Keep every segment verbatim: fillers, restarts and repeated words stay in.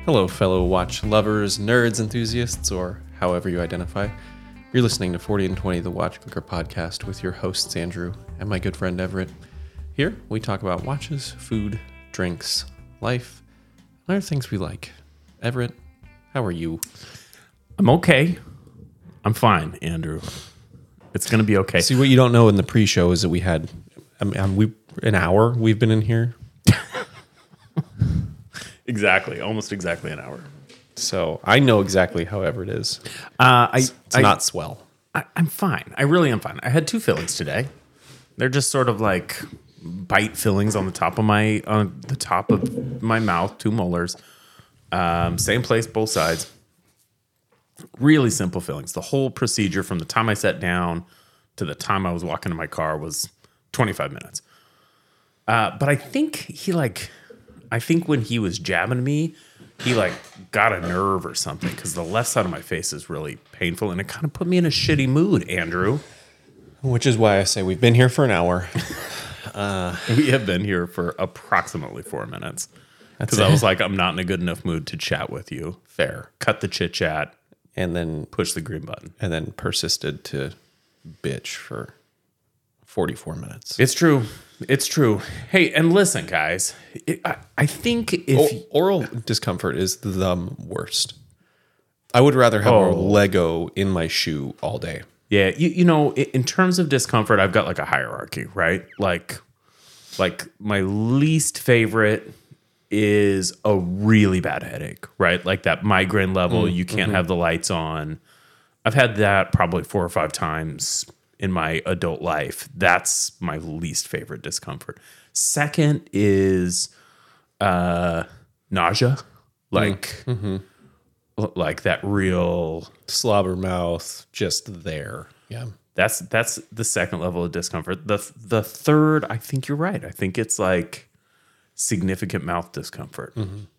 Hello, fellow watch lovers, nerds, enthusiasts, or however you identify. You're listening to forty and twenty, the Watch Clicker podcast with your hosts, Andrew and my good friend Everett. Here, we talk about watches, food, drinks, life, and other things we like. Everett, how are you? I'm okay. I'm fine, Andrew. It's going to be okay. See, what you don't know in the pre-show is that we had I mean, we an hour we've been in here. Exactly. Almost exactly an hour. So I know exactly how Everett is. Uh, I, It's, it's I, not swell. I, I'm fine. I really am fine. I had two fillings today. They're just sort of like bite fillings on the top of my on the top of my mouth, two molars. Um, same place, both sides. Really simple fillings. The whole procedure from the time I sat down to the time I was walking to my car was twenty-five minutes. Uh, but I think he like, I think when he was jabbing me, he like got a nerve or something because the left side of my face is really painful and it kind of put me in a shitty mood, Andrew. Which is why I say we've been here for an hour. Uh, we have been here for approximately four minutes because I was like, I'm not in a good enough mood to chat with you. Fair. Cut the chit chat And then push the green button. and then persisted to bitch for forty-four minutes. It's true. It's true. Hey, and listen, guys. It, I, I think if O- oral discomfort is the worst. I would rather have Oh. a Lego in my shoe all day. yeah, you you know, i- in terms of discomfort, I've got like a hierarchy, right? Like, like my least favorite is a really bad headache, right? Like that migraine level. you can't have the lights on. I've had that probably four or five times in my adult life. That's my least favorite discomfort. Second is uh, nausea, like l- like that real. Slobber mouth, just there. Yeah. That's that's the second level of discomfort. The the third, I think you're right. I think it's like significant mouth discomfort.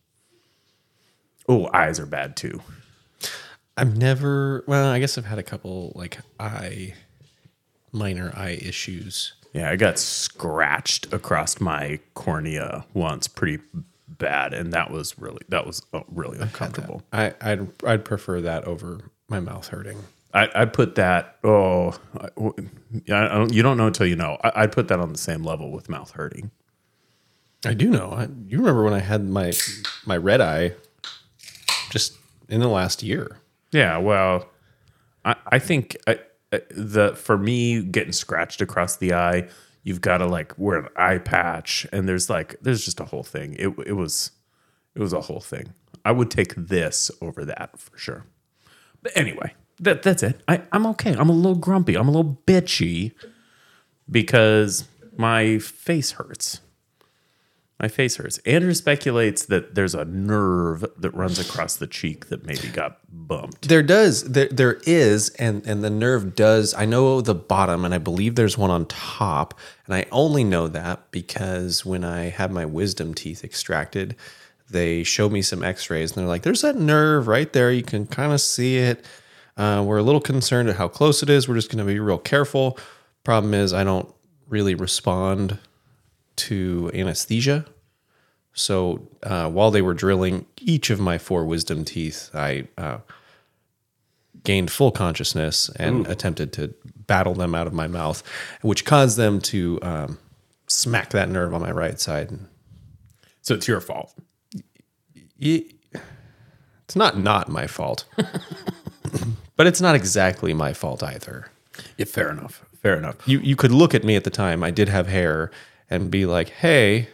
Oh, eyes are bad too. I've never, well, I guess I've had a couple like eye, minor eye issues. Yeah, I got scratched across my cornea once, pretty bad, and that was really that was uh, really uncomfortable. I, I'd, I'd prefer that over my mouth hurting. I I put that. Oh, I, I don't, you don't know until you know. I, I'd put that on the same level with mouth hurting. I do know. I, you remember when I had my my red eye just in the last year? Yeah, well, I I think I, I- the for me getting scratched across the eye, you've got to like wear an eye patch, and there's like there's just a whole thing. It it was it was a whole thing. I would take this over that for sure. But anyway, that that's it. I, I'm okay. I'm a little grumpy. I'm a little bitchy because my face hurts. My face hurts. Andrew speculates that there's a nerve that runs across the cheek that maybe got bumped. There does. There there is, and and the nerve does. I know the bottom, and I believe there's one on top. And I only know that because when I had my wisdom teeth extracted, they showed me some X-rays, and they're like, "There's that nerve right there. You can kind of see it. Uh, we're a little concerned at how close it is. We're just going to be real careful." Problem is, I don't really respond to anesthesia. So uh, while they were drilling each of my four wisdom teeth, I uh, gained full consciousness and attempted to battle them out of my mouth, which caused them to um, smack that nerve on my right side. So it's your fault. It's not not my fault, but it's not exactly my fault either. Yeah, fair enough. Fair enough. You you could look at me at the time. I did have hair and be like, "Hey,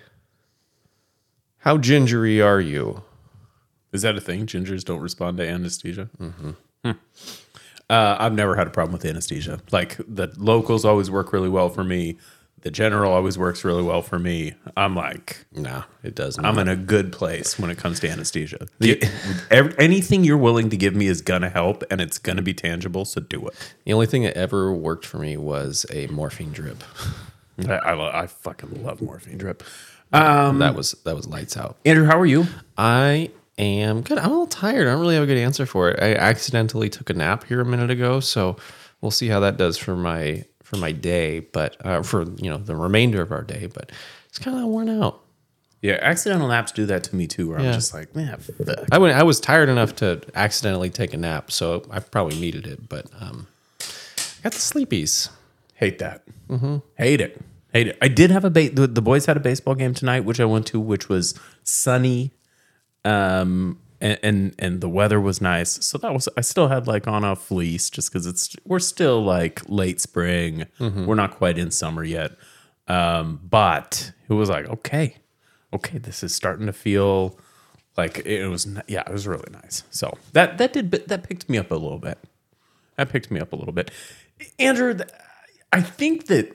how gingery are you?" Is that a thing? Gingers don't respond to anesthesia? Mm-hmm. Hmm. Uh, I've never had a problem with anesthesia. Like the locals always work really well for me. The general always works really well for me. I'm like, No, it doesn't. I'm in a good place when it comes to anesthesia. The, every, anything you're willing to give me is going to help and it's going to be tangible. So do it. The only thing that ever worked for me was a morphine drip. I, I, lo- I fucking love morphine drip. Um, that was that was lights out. Andrew, how are you? I am good. I'm a little tired. I don't really have a good answer for it. I accidentally took a nap here a minute ago, so we'll see how that does for my for my day. But uh, for you know the remainder of our day, but it's kind of worn out. Yeah, accidental naps do that to me too, where Yeah. I'm just like, man, fuck. I went. I was tired enough to accidentally take a nap, so I probably needed it. But um, I got the sleepies. Hate that. Mm-hmm. Hate it. Hate it. I did have a ba- the, the boys had a baseball game tonight, which I went to, which was sunny, um, and, and and the weather was nice. So that was. I still had like on a fleece just because it's we're still like late spring. Mm-hmm. We're not quite in summer yet, um, but it was like okay, okay, this is starting to feel like it was. Yeah, it was really nice. So that that did that picked me up a little bit. That picked me up a little bit, Andrew. th- I think that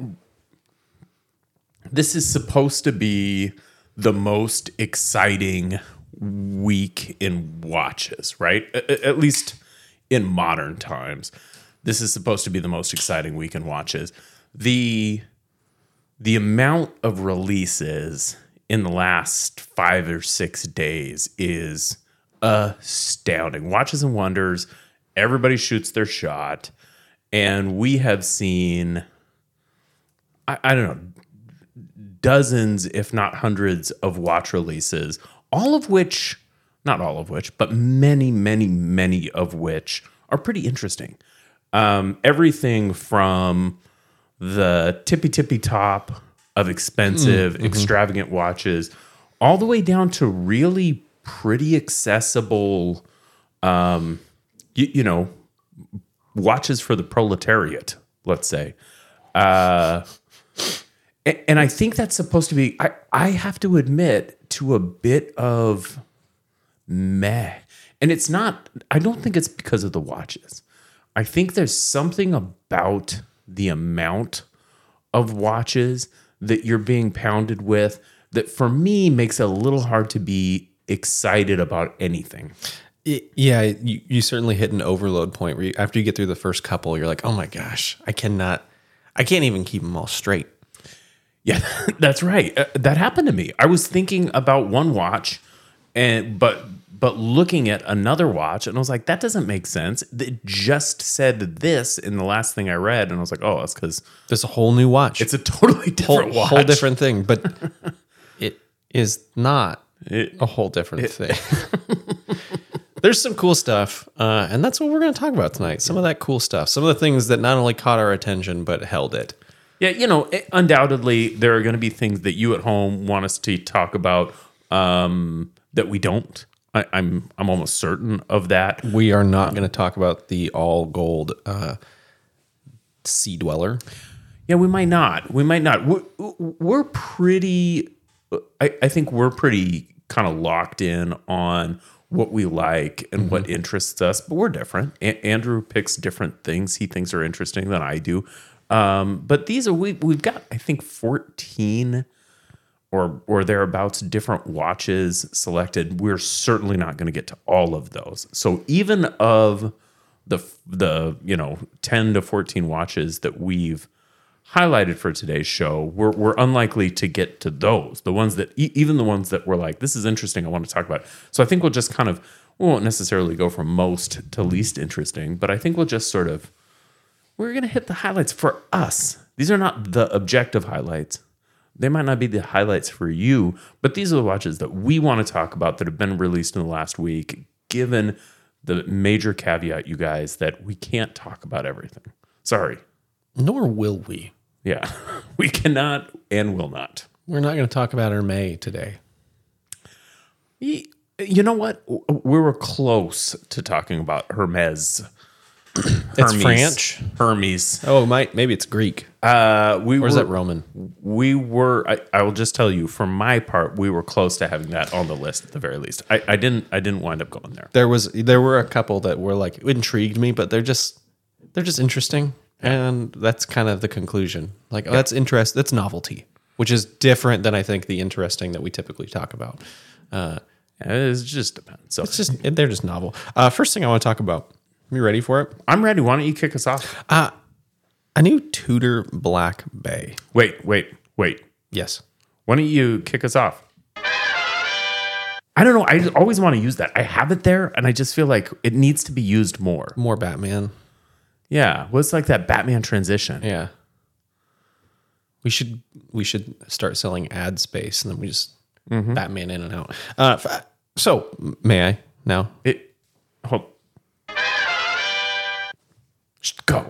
this is supposed to be the most exciting week in watches, right? A- At least in modern times. This is supposed to be the most exciting week in watches. The the amount of releases in the last five or six days is astounding. Watches and Wonders, everybody shoots their shot. And we have seen, I, I don't know, dozens, if not hundreds, of watch releases, all of which, not all of which, but many, many, many of which are pretty interesting. Um, everything from the tippy tippy top of expensive, mm-hmm. extravagant watches, all the way down to really pretty accessible, um, you, you know, watches for the proletariat, let's say. Uh, and, and I think that's supposed to be, I, I have to admit, to a bit of meh. And it's not, I don't think it's because of the watches. I think there's something about the amount of watches that you're being pounded with that for me makes it a little hard to be excited about anything. It, yeah, you, you certainly hit an overload point where you, after you get through the first couple, you're like, oh my gosh, I cannot, I can't even keep them all straight. Yeah, that's right. Uh, that happened to me. I was thinking about one watch, and but but looking at another watch, and I was like, that doesn't make sense. It just said this in the last thing I read, and I was like, oh, that's because there's a whole new watch. It's a totally different whole, watch, whole different thing, but it is not it, a whole different it, thing. There's some cool stuff, uh, and that's what we're going to talk about tonight. Some of that cool stuff. Some of the things that not only caught our attention, but held it. Yeah, you know, it, undoubtedly, there are going to be things that you at home want us to talk about um, that we don't. I, I'm I'm almost certain of that. We are not going to talk about the all gold uh, Sea Dweller. Yeah, we might not. We might not. We're, we're pretty, I, I think we're pretty kind of locked in on what we like and mm-hmm. what interests us, but we're different. A- Andrew picks different things he thinks are interesting than I do. Um, but these are, we, we've got, I think, fourteen or or thereabouts different watches selected. We're certainly not going to get to all of those. So even of the, the you know, ten to fourteen watches that we've highlighted for today's show, we're we're unlikely to get to those. The ones that, even the ones that we're like, this is interesting, I want to talk about. So I think we'll just kind of, we won't necessarily go from most to least interesting, but I think we'll just sort of, we're going to hit the highlights for us. These are not the objective highlights. They might not be the highlights for you, but these are the watches that we want to talk about that have been released in the last week, given the major caveat, you guys, that we can't talk about everything. Sorry. Nor will we. Yeah, we cannot and will not. We're not going to talk about Hermès today. You know what? We were close to talking about Hermes. It's French. Hermes. Oh, might maybe it's Greek. Uh, we or were, is that Roman? We were. I, I will just tell you, for my part, we were close to having that on the list at the very least. I, I didn't. I didn't wind up going there. There was. There were a couple that were like intrigued me, but they're just they're just interesting, and that's kind of the conclusion. Like, oh, yeah. that's interest. That's novelty, which is different than I think the interesting that we typically talk about. Uh, it just depends. So it's just they're just novel. Uh, first thing I want to talk about. You ready for it? I'm ready. Why don't you kick us off? Uh, a new Tudor Black Bay. Wait, wait, wait. Yes. Why don't you kick us off? I don't know. I always want to use that. I have it there, and I just feel like it needs to be used more. More Batman. Yeah. Well, it's like that Batman transition. Yeah. We should we should start selling ad space, and then we just Batman in and out. Uh, f- so may I now? It. Hold. Just go.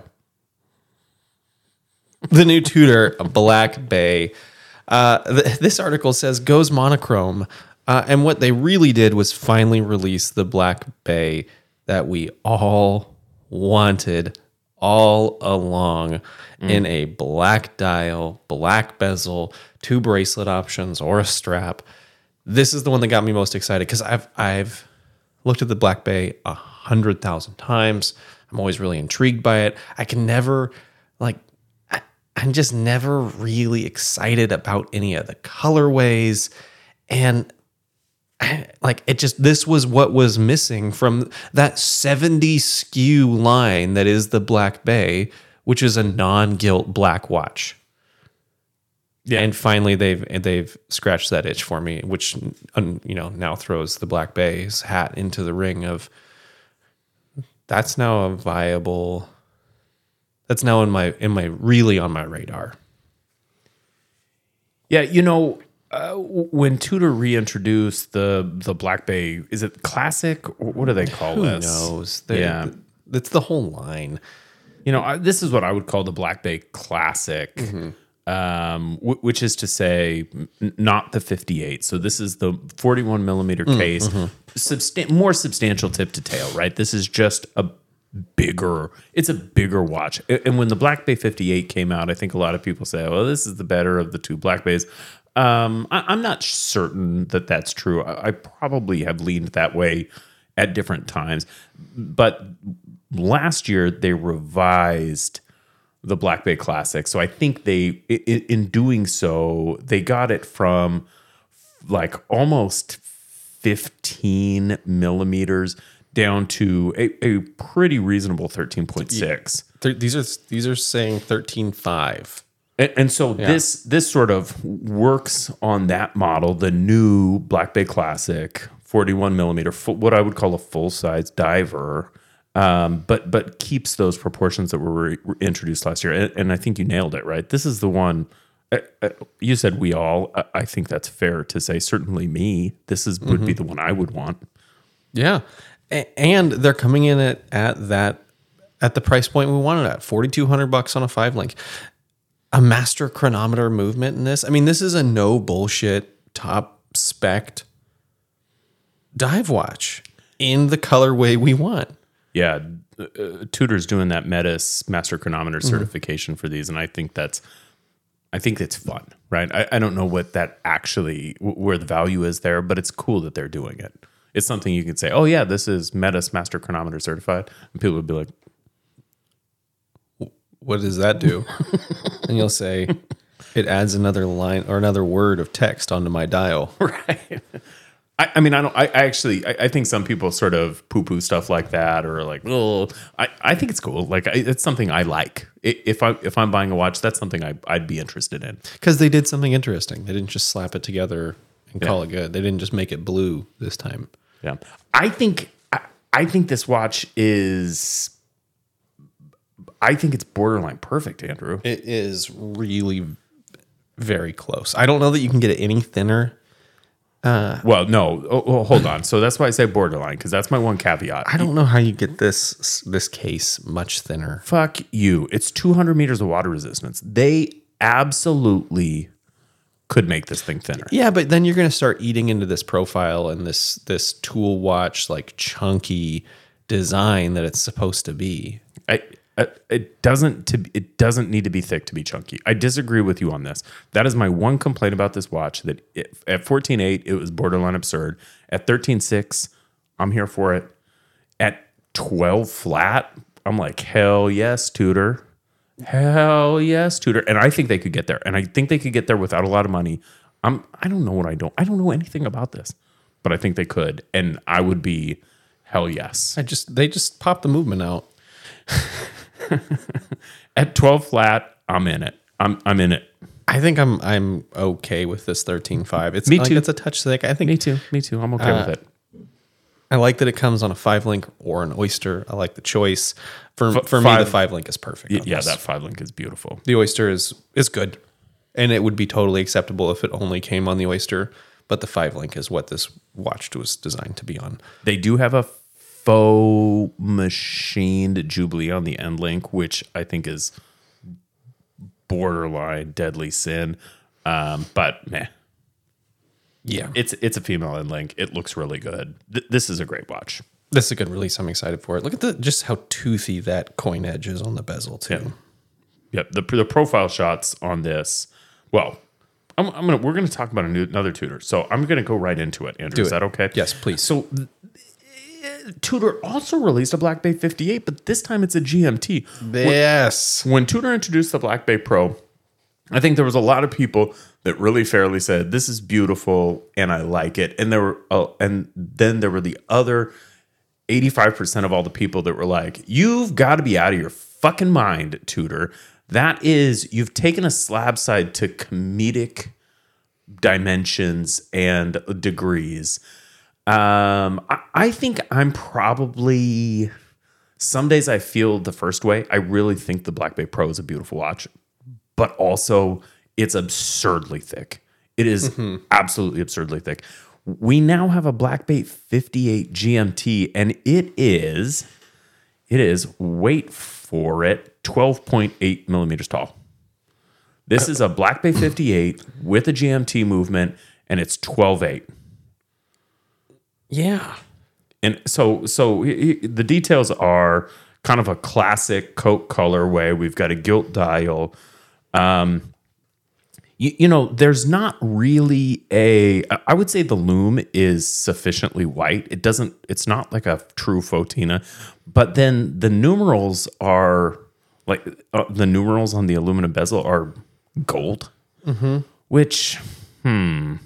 The new Tudor Black Bay. Uh, th- this article says goes monochrome. Uh, and what they really did was finally release the Black Bay that we all wanted all along mm. in a black dial, black bezel, two bracelet options, or a strap. This is the one that got me most excited because I've I've looked at the Black Bay a hundred thousand times. I'm always really intrigued by it. I can never like. I, I'm just never really excited about any of the colorways, and like it just this was what was missing from that seventy S K U line that is the Black Bay, which is a non-gilt black watch. Yeah, and finally they've they've scratched that itch for me, which you know now throws the Black Bay's hat into the ring of that's now a viable. That's now in my in my really on my radar. Yeah, you know. Uh, when Tudor reintroduced the the Black Bay, is it classic? Or what do they call Who this? knows? They, yeah, it's the whole line. You know, I, this is what I would call the Black Bay Classic, mm-hmm. um, w- which is to say, n- not the fifty-eight. So this is the forty-one millimeter case, mm-hmm. substan- more substantial tip to tail. Right, this is just a bigger. It's a bigger watch. And when the Black Bay fifty-eight came out, I think a lot of people say, "Well, this is the better of the two Black Bays." Um, I, I'm not certain that that's true. I, I probably have leaned that way at different times. But last year they revised the Black Bay Classic. So I think they, in, in doing so, they got it from like almost fifteen millimeters down to a, a pretty reasonable thirteen point six. These are these are saying thirteen point five. And, and so yeah. this this sort of works on that model, the new Black Bay Classic, forty-one millimeter, full, what I would call a full size diver, um, but but keeps those proportions that were re- introduced last year. And, and I think you nailed it, right? This is the one. Uh, uh, you said we all. Uh, I think that's fair to say. Certainly me. This is would mm-hmm. be the one I would want. Yeah, a- and they're coming in at at that at the price point we wanted at forty-two hundred bucks on a five link. A master chronometer movement in this. I mean, this is a no bullshit top spec dive watch in the colorway we want. Yeah, uh, Tudor's doing that Metis master chronometer mm-hmm. certification for these, and I think that's, I think it's fun, right? I, I don't know what that actually where the value is there, but it's cool that they're doing it. It's something you can say, oh yeah, this is Metis master chronometer certified, and people would be like, what does that do? And you'll say, it adds another line or another word of text onto my dial. Right. I, I mean, I don't, I, I actually, I, I think some people sort of poo poo stuff like that or like, oh, I, I think it's cool. Like I, it's something I like. If I, if I'm buying a watch, that's something I, I'd be interested in. Because they did something interesting. They didn't just slap it together and yeah. call it good. They didn't just make it blue this time. Yeah. I think, I, I think this watch is, I think it's borderline perfect, Andrew. It is really very close. I don't know that you can get it any thinner. Uh, well, no. Oh, oh, hold on. So that's why I say borderline, because that's my one caveat. I don't know how you get this this case much thinner. Fuck you. It's two hundred meters of water resistance. They absolutely could make this thing thinner. Yeah, but then you're going to start eating into this profile and this this tool watch like chunky design that it's supposed to be. I. Uh, it doesn't to it doesn't need to be thick to be chunky. I disagree with you on this. That is my one complaint about this watch. That it, at fourteen point eight it was borderline absurd. At thirteen point six, I'm here for it. At twelve flat, I'm like hell yes, Tudor, hell yes, Tudor. And I think they could get there. And I think they could get there without a lot of money. I'm I don't know what I don't I don't know anything about this, but I think they could, and I would be hell yes. I just they just popped the movement out. At twelve flat, I'm in it. I'm I'm in it. I think I'm I'm okay with this thirteen point five. It's me like too. It's a touch thick. I think me too. Me too. I'm okay uh, with it. I like that it comes on a five link or an Oyster. I like the choice. For F- for five, me, the five link is perfect. Y- yeah, that five link is beautiful. The Oyster is is good, and it would be totally acceptable if it only came on the Oyster. but the five link is what this watch was designed to be on. They do have a faux machined Jubilee on the end link, which I think is borderline deadly sin. Um, but meh. Yeah. It's it's a female end link. It looks really good. Th- this is a great watch. This is a good release. I'm excited for it. Look at the just how toothy that coin edge is on the bezel too. Yeah. Yep. The the profile shots on this. Well, I'm, I'm gonna we're gonna talk about a new, another Tudor. So I'm gonna go right into it. Andrew, Do is it. that okay? Yes, please. So Tudor also released a Black Bay fifty-eight, but this time it's a G M T. Yes. When, when Tudor introduced the Black Bay Pro, I think there was a lot of people that really fairly said, "This is beautiful and I like it," and there were, uh, and then there were the other eighty-five percent of all the people that were like, "You've got to be out of your fucking mind, Tudor. That is, you've taken a slab side to comedic dimensions and degrees." Um, I, I think I'm probably, some days I feel the first way. I really think the Black Bay Pro is a beautiful watch, but also it's absurdly thick. It is mm-hmm. absolutely absurdly thick. We now have a Black Bay fifty-eight G M T, and it is, it is, wait for it, twelve point eight millimeters tall. This is a Black Bay fifty-eight with a G M T movement, and it's twelve eight. Yeah. And so so the details are kind of a classic Coke colorway. We've got a gilt dial. Um, you, you know, there's not really a, I would say the lume is sufficiently white. It doesn't, it's not like a true Fotina, but then the numerals are like, uh, the numerals on the aluminum bezel are gold, mm-hmm. which, hmm.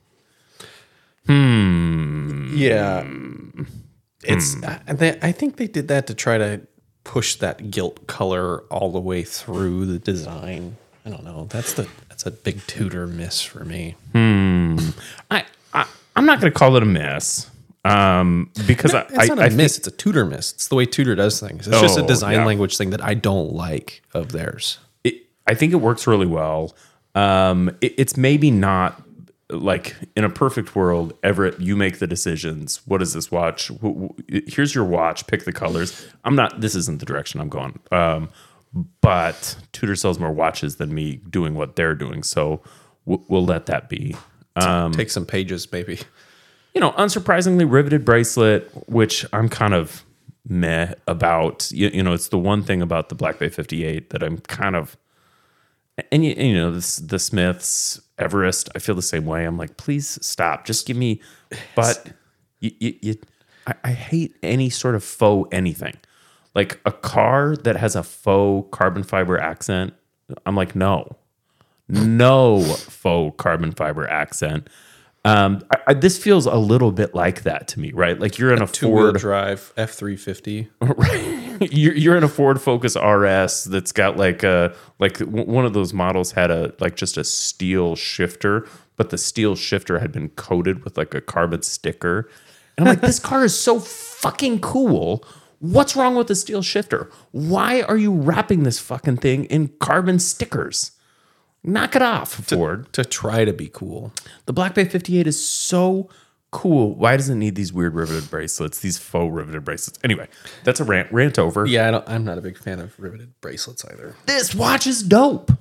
Hmm. Yeah. It's, hmm. I, they, I think they did that to try to push that gilt color all the way through the design. I don't know. That's the that's a big Tudor miss for me. Hmm. I, I I'm not going to call it a miss. Um, because no, I, it's not I, a I miss. think, it's a Tudor miss. It's the way Tudor does things. It's oh, just a design yeah. language thing that I don't like of theirs. It, I think it works really well. Um, it, it's maybe not like in a perfect world, Everett, you make the decisions. What is this watch? Here's your watch. Pick the colors. I'm not. This isn't the direction I'm going. Um, but Tudor sells more watches than me doing what they're doing, so we'll, we'll let that be. Um, Take some pages, maybe. You know, unsurprisingly, riveted bracelet, which I'm kind of meh about. You, you know, it's the one thing about the Black Bay fifty-eight that I'm kind of, and you, you know, this, the Smiths, Everest, I feel the same way. I'm like, please stop. Just give me, but you, you, you I, I hate any sort of faux anything. Like a car that has a faux carbon fiber accent, I'm like, no, no faux carbon fiber accent. Um, I, I, this feels a little bit like that to me, right? Like you're in a, a two-wheel drive F three fifty, right? You're you're in a Ford Focus R S that's got like a like one of those models had a like just a steel shifter, but the steel shifter had been coated with like a carbon sticker, and I'm like, this car is so fucking cool. What's wrong with the steel shifter? Why are you wrapping this fucking thing in carbon stickers? Knock it off, Ford. To, to try to be cool. The Black Bay fifty-eight is so cool. Why does it need these weird riveted bracelets, these faux riveted bracelets? Anyway, that's a rant. Rant over. Yeah, I don't, I'm not a big fan of riveted bracelets either. This watch is dope.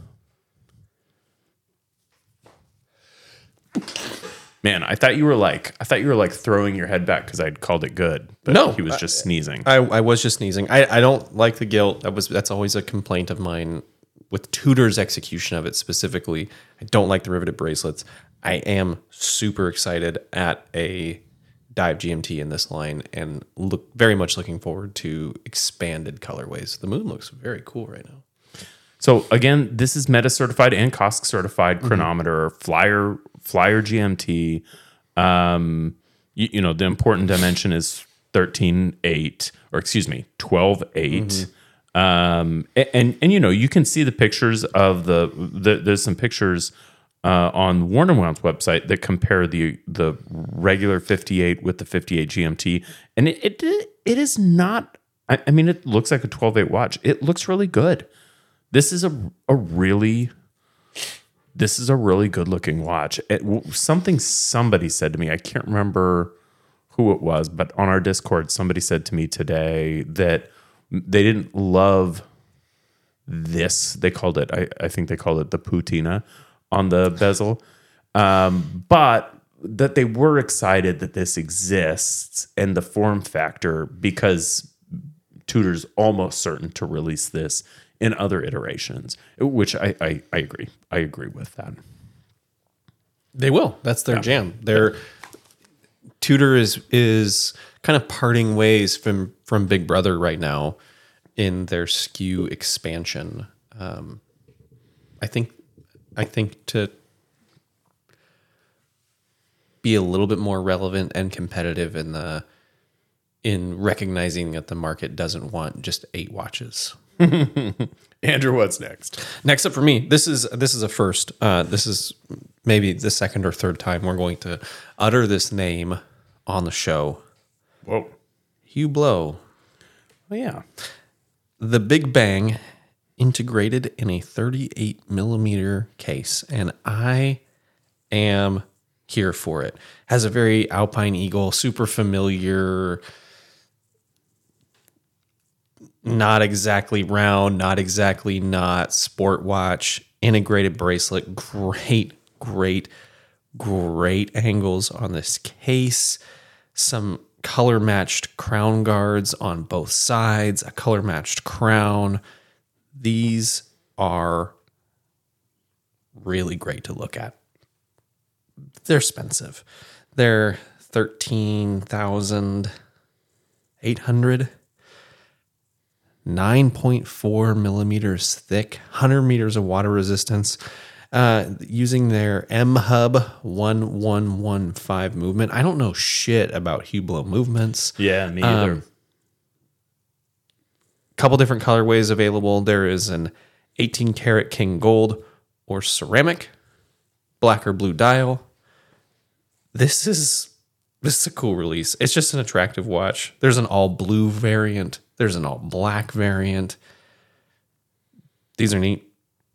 Man, I thought you were like, I thought you were like throwing your head back because I'd called it good. But no, he was just I, sneezing. I, I was just sneezing. I, I don't like the gilt. That was that's always a complaint of mine with Tudor's execution of it specifically. I don't like the riveted bracelets. I am super excited at a Dive G M T in this line and look very much looking forward to expanded colorways. The moon looks very cool right now. So again, this is Meta certified and C O S C certified chronometer, mm-hmm. Flyer Flyer G M T. Um, you, you know, the important dimension is thirteen eight, or excuse me, twelve eight. Mm-hmm. Um, and, and and you know, you can see the pictures of the, the there's some pictures uh, on Worn and Wound's website that compare the the regular fifty-eight with the fifty-eight G M T, and it it, it is not. I, I mean, it looks like a twelve eight watch. It looks really good. This is a a really this is a really good looking watch. It, something somebody said to me, I can't remember who it was, but on our Discord, somebody said to me today that they didn't love this. They called it, I, I think they called it the Putina on the bezel. Um, but that they were excited that this exists and the form factor, because Tudor's almost certain to release this in other iterations, which I, I, I agree. I agree with that. They will. That's their yeah. jam. Their Tudor is is kind of parting ways from from Big Brother right now in their S K U expansion. Um, I think I think to be a little bit more relevant and competitive in the in recognizing that the market doesn't want just eight watches. Andrew, what's next? Next up for me, this is this is a first. Uh, this is maybe the second or third time we're going to utter this name on the show. Whoa. Hublot. Oh, yeah. The Big Bang integrated in a thirty-eight millimeter case, and I am here for it. Has a very Alpine Eagle, super familiar, not exactly round, not exactly not sport watch, integrated bracelet, great, great, great angles on this case, some color matched crown guards on both sides, a color matched crown. These are really great to look at. They're expensive. They're thirteen thousand eight hundred dollars. nine point four millimeters thick, one hundred meters of water resistance, uh, using their M-Hub one one one five movement. I don't know shit about Hublot movements. Yeah, me either. Um, couple different colorways available. There is an eighteen karat King Gold or ceramic, black or blue dial. This is this is a cool release. It's just an attractive watch. There's an all blue variant. There's an all black variant. These are neat.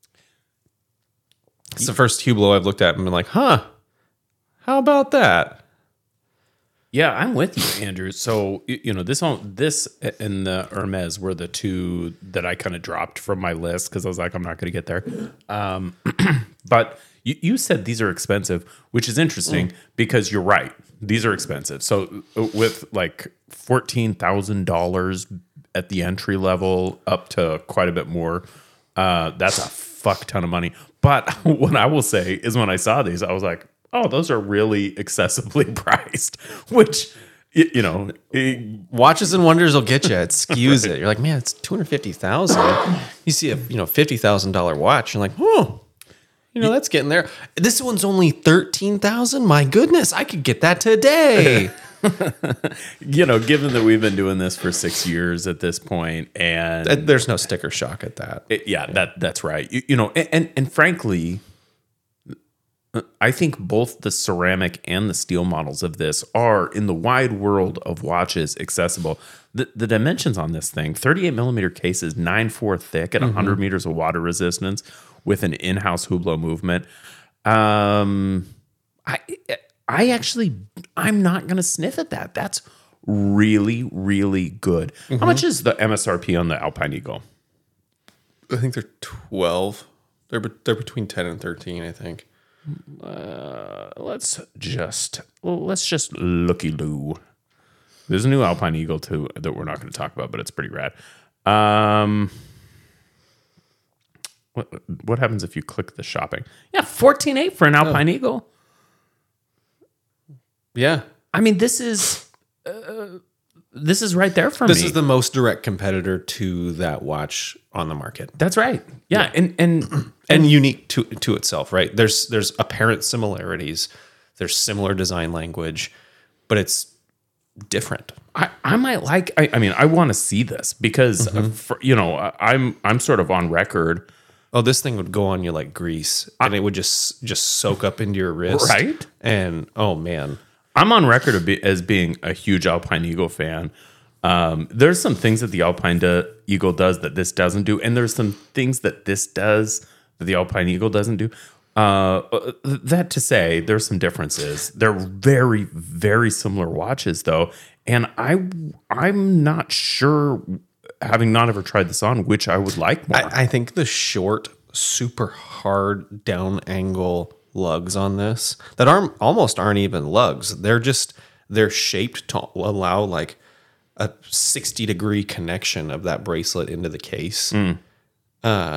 It's the first Hublot I've looked at and been like, huh, how about that? Yeah, I'm with you, Andrew. So, you know, this this and the Hermes were the two that I kind of dropped from my list because I was like, I'm not going to get there. Um, but you, you said these are expensive, which is interesting mm. because you're right. These are expensive. So with like fourteen thousand dollars at the entry level up to quite a bit more, uh, that's a fuck ton of money. But what I will say is when I saw these, I was like, oh, those are really accessibly priced, which, you know. It, Watches and Wonders will get you. It skews it. You're like, man, it's two hundred fifty thousand dollars. You see a you know fifty thousand dollars watch, you're like, oh, you know, that's getting there. This one's only thirteen thousand dollars. My goodness, I could get that today. You know, given that we've been doing this for six years at this point, and there's no sticker shock at that. It, yeah, that that's right. You, you know, and, and and frankly, I think both the ceramic and the steel models of this are, in the wide world of watches, accessible. The, the dimensions on this thing, thirty-eight millimeter case is nine four thick at mm-hmm. one hundred meters of water resistance with an in-house Hublot movement. Um, I I actually, I'm not going to sniff at that. That's really, really good. Mm-hmm. How much is the M S R P on the Alpine Eagle? I think they're twelve. They're, they're between ten and thirteen, I think. Uh, let's just let's just looky loo. There's a new Alpine Eagle too that we're not going to talk about, but it's pretty rad. Um, what what happens if you click the shopping? Yeah, fourteen eight for an Alpine oh. Eagle. Yeah, I mean this is uh, this is right there for this me. This is the most direct competitor to that watch on the market. That's right. Yeah, yeah. and and. and and unique to to itself, right? There's there's apparent similarities. There's similar design language, but it's different. I, I might like. I, I mean, I want to see this because mm-hmm. for, you know I, I'm I'm sort of on record. Oh, this thing would go on you like grease, and I, it would just just soak up into your wrist, right? And oh man, I'm on record of be, as being a huge Alpine Eagle fan. Um, there's some things that the Alpine do, Eagle does that this doesn't do, and there's some things that this does that the Alpine Eagle doesn't do. Uh, that to say, there's some differences. They're very, very similar watches, though, and I, I'm not sure, having not ever tried this on, which I would like more. I, I think the short, super hard down angle lugs on this that aren't almost aren't even lugs. They're just they're shaped to allow like a sixty degree connection of that bracelet into the case. Mm. Uh,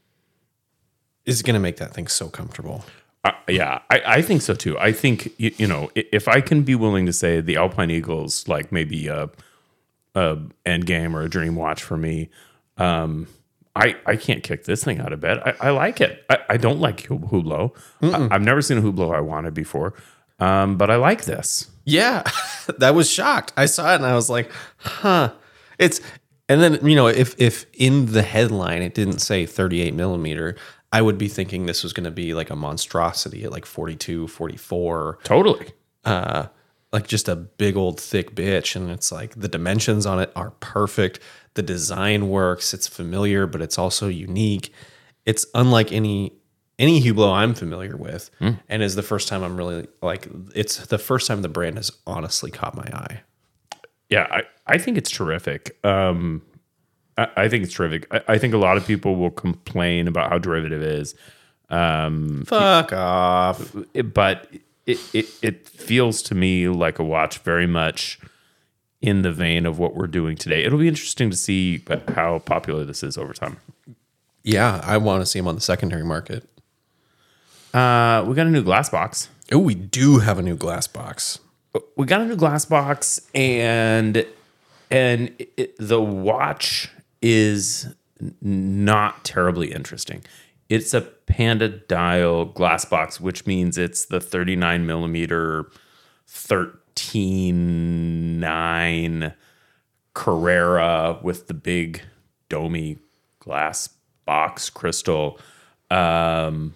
is going to make that thing so comfortable. Uh, yeah, I, I think so too. I think, you, you know, if I can be willing to say the Alpine Eagle's like maybe a, a end game or a dream watch for me, um, I, I can't kick this thing out of bed. I, I like it. I, I don't like Hublot. I, I've never seen a Hublot I wanted before, um, but I like this. Yeah, that was shocked. I saw it and I was like, huh. It's and then, you know, if if in the headline it didn't say thirty-eight millimeter, I would be thinking this was going to be like a monstrosity at like forty-two, forty-four. Totally. Uh, like just a big old thick bitch. And it's like the dimensions on it are perfect. The design works. It's familiar, but it's also unique. It's unlike any any Hublot I'm familiar with. Mm. And is the first time I'm really like, it's the first time the brand has honestly caught my eye. Yeah, I, I think it's terrific. Um, I, I think it's terrific. I, I think a lot of people will complain about how derivative it is. Um, Fuck off. It, but it, it it feels to me like a watch very much in the vein of what we're doing today. It'll be interesting to see how popular this is over time. Yeah, I want to see them on the secondary market. Uh, we got a new glass box. Oh, we do have a new glass box. We got a new glass box, and and it, the watch is not terribly interesting. It's a Panda dial glass box, which means it's the thirty-nine millimeter thirteen nine Carrera with the big domey glass box crystal, um,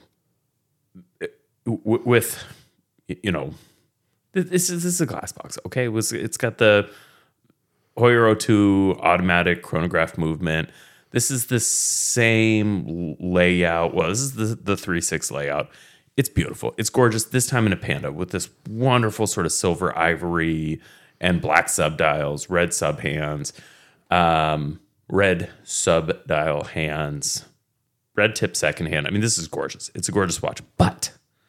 w- with you know. This is, this is a glass box, okay? It was, it's got the Heuer oh two automatic chronograph movement. This is the same layout. Well, this is the, the three six layout. It's beautiful. It's gorgeous. This time in a Panda with this wonderful sort of silver ivory and black subdials, red sub hands, um, red sub dial hands, red tip second hand. I mean, this is gorgeous. It's a gorgeous watch, but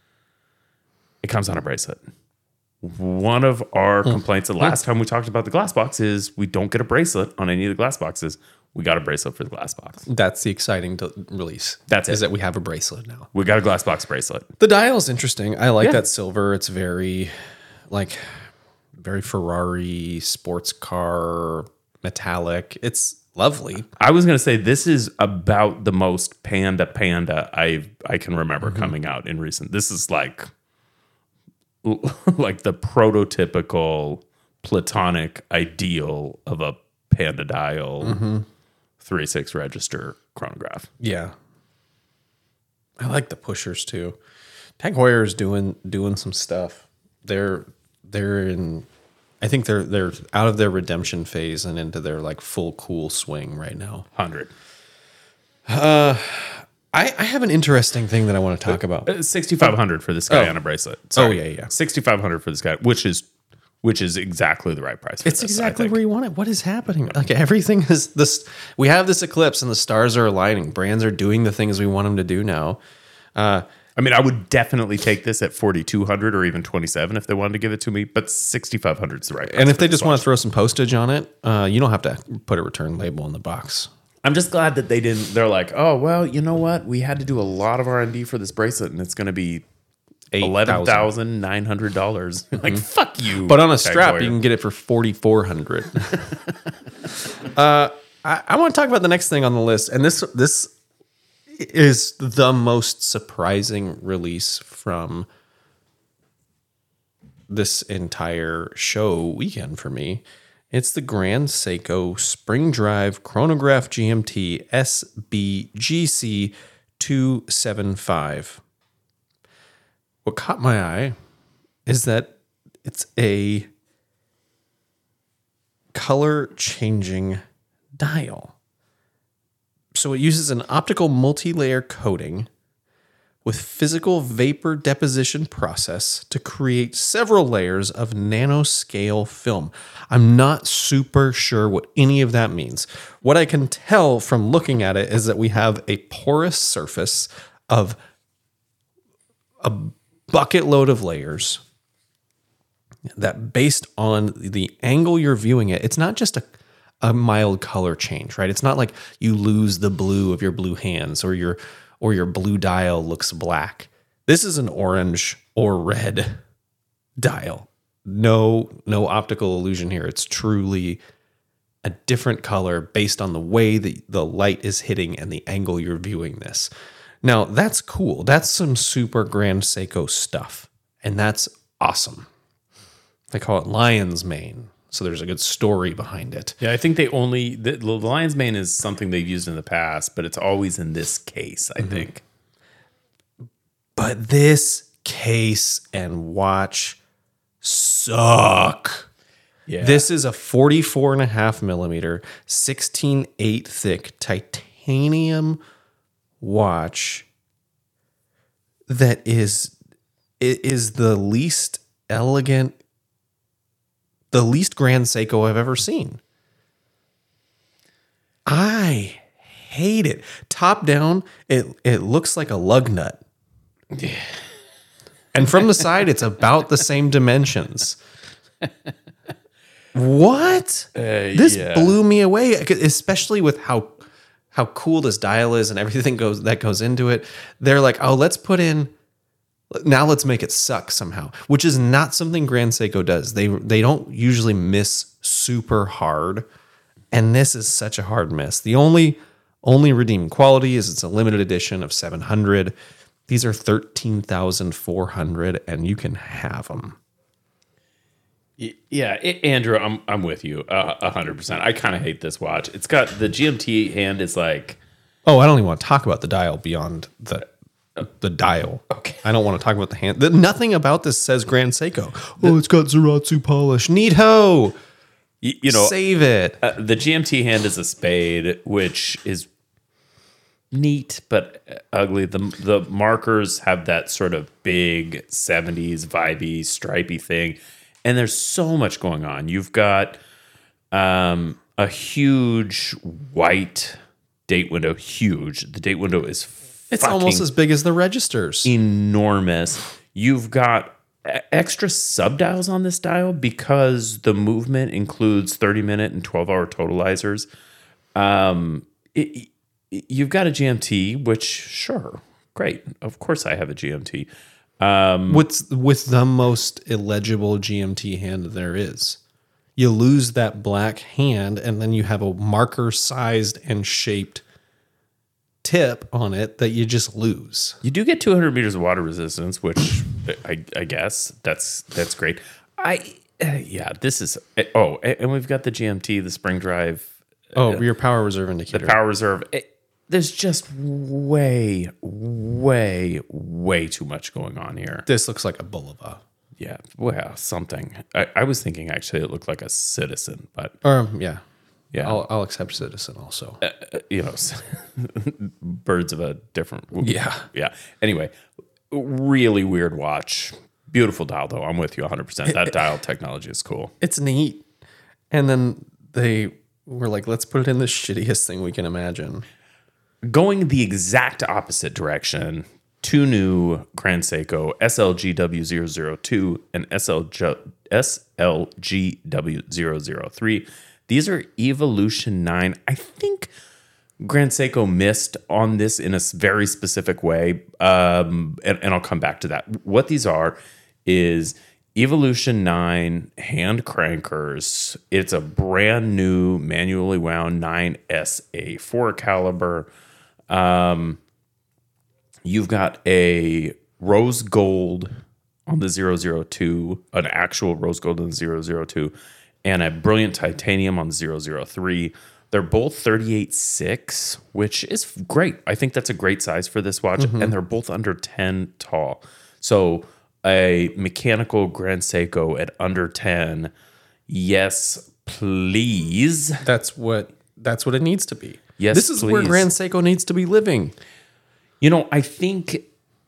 it comes on a bracelet. One of our complaints the last time we talked about the glass box is we don't get a bracelet on any of the glass boxes. We got a bracelet for the glass box. That's the exciting de- release. That's is it. that we have a bracelet now. We got a glass box bracelet. The dial is interesting. I like Yeah. that silver. It's very, like, very Ferrari sports car metallic. It's lovely. I was going to say this is about the most Panda Panda I I can remember mm-hmm. coming out in recent. This is like. like the prototypical platonic ideal of a Panda dial mm-hmm. three six register chronograph. Yeah. I like the pushers too. Tag Heuer is doing doing some stuff. They're they're in I think they're they're out of their redemption phase and into their like full cool swing right now. one hundred. Uh I, I have an interesting thing that I want to talk about. Uh, sixty-five hundred for this guy oh. on a bracelet. Sorry. Oh, yeah, yeah. sixty-five hundred for this guy, which is which is exactly the right price for It's this, exactly where you want it. What is happening? Like everything is this. We have this eclipse and the stars are aligning. Brands are doing the things we want them to do now. Uh, I mean, I would definitely take this at forty-two hundred or even twenty-seven if they wanted to give it to me, but sixty-five hundred is the right price. And if they just want to throw some postage on it, uh, you don't have to put a return label in the box. I'm just glad that they didn't. They're like, oh, well, you know what? We had to do a lot of R and D for this bracelet, and it's going to be eleven thousand nine hundred dollars. Mm-hmm. Like, fuck you. But on a strap, you can get it for forty-four hundred dollars. uh, I, I want to talk about the next thing on the list. And this this is the most surprising release from this entire show weekend for me. It's the Grand Seiko Spring Drive Chronograph G M T S B G C two seventy-five. What caught my eye is that it's a color changing dial. So it uses an optical multi-layer coating with physical vapor deposition process to create several layers of nanoscale film. I'm not super sure what any of that means. What I can tell from looking at it is that we have a porous surface of a bucket load of layers that, based on the angle you're viewing it, it's not just a a mild color change, right? It's not like you lose the blue of your blue hands or your or your blue dial looks black. This is an orange or red dial. No, no optical illusion here. It's truly a different color based on the way that the light is hitting and the angle you're viewing this. Now, that's cool. That's some super Grand Seiko stuff, and that's awesome. They call it lion's mane. So there's a good story behind it. Yeah, I think they only the, the lion's mane is something they've used in the past, but it's always in this case, I mm-hmm. think. But this case and watch suck. Yeah. This is a forty-four and a half millimeter, sixteen eight thick titanium watch that is it is the least elegant, the least Grand Seiko I've ever seen. I hate it. Top down, it it looks like a lug nut. Yeah. And from the side, it's about the same dimensions. What? Uh, this yeah. blew me away, especially with how how cool this dial is and everything goes that goes into it. They're like, oh, let's put in. Now let's make it suck somehow, which is not something Grand Seiko does. They they don't usually miss super hard, and this is such a hard miss. The only only redeeming quality is it's a limited edition of seven hundred. These are thirteen thousand four hundred, and you can have them. Yeah, it, Andrew, I'm I'm with you uh, one hundred percent. I kind of hate this watch. It's got the G M T hand is like... Oh, I don't even want to talk about the dial beyond the... The dial. Okay. I don't want to talk about the hand. The, nothing about this says Grand Seiko. The, oh, it's got Zaratsu polish. Neato. You, you know, save it. Uh, the G M T hand is a spade, which is neat but ugly. The the markers have that sort of big seventies vibey, stripy thing, and there's so much going on. You've got um, a huge white date window. Huge. The date window is It's almost as big as the registers. Enormous. You've got extra subdials on this dial because the movement includes thirty minute and twelve hour totalizers. Um, it, it, you've got a G M T, which, sure, great. Of course I have a G M T. Um, with, with the most illegible G M T hand there is. You lose that black hand, and then you have a marker-sized and shaped tip on it that you just lose. You do get two hundred meters of water resistance, which I, I guess that's that's great. I uh, yeah, this is oh, and we've got the G M T, the spring drive. Oh, uh, your power reserve indicator. The power reserve. It, there's just way, way, way too much going on here. This looks like a Bulova. Yeah, well, something. I, I was thinking actually it looked like a Citizen, but um, yeah. Yeah, I'll, I'll accept Citizen also. Uh, you know, birds of a different. Yeah, yeah. Anyway, really weird watch. Beautiful dial, though. I'm with you one hundred percent. That dial technology is cool. It's neat. And then they were like, "Let's put it in the shittiest thing we can imagine." Going the exact opposite direction. Two new Grand Seiko S L G W zero zero two and S L G W zero zero three. These are Evolution nine. I think Grand Seiko missed on this in a very specific way, um, and, and I'll come back to that. What these are is Evolution nine hand crankers. It's a brand new manually wound nine S A four caliber. Um, you've got a rose gold on the zero zero two, an actual rose gold on the zero zero two, and a brilliant titanium on the zero zero three. They're both thirty-eight six, which is great. I think that's a great size for this watch, mm-hmm. and they're both under ten tall. So a mechanical Grand Seiko at under ten, yes, please. That's what that's what it needs to be. Yes, this is please. Where Grand Seiko needs to be living. You know, I think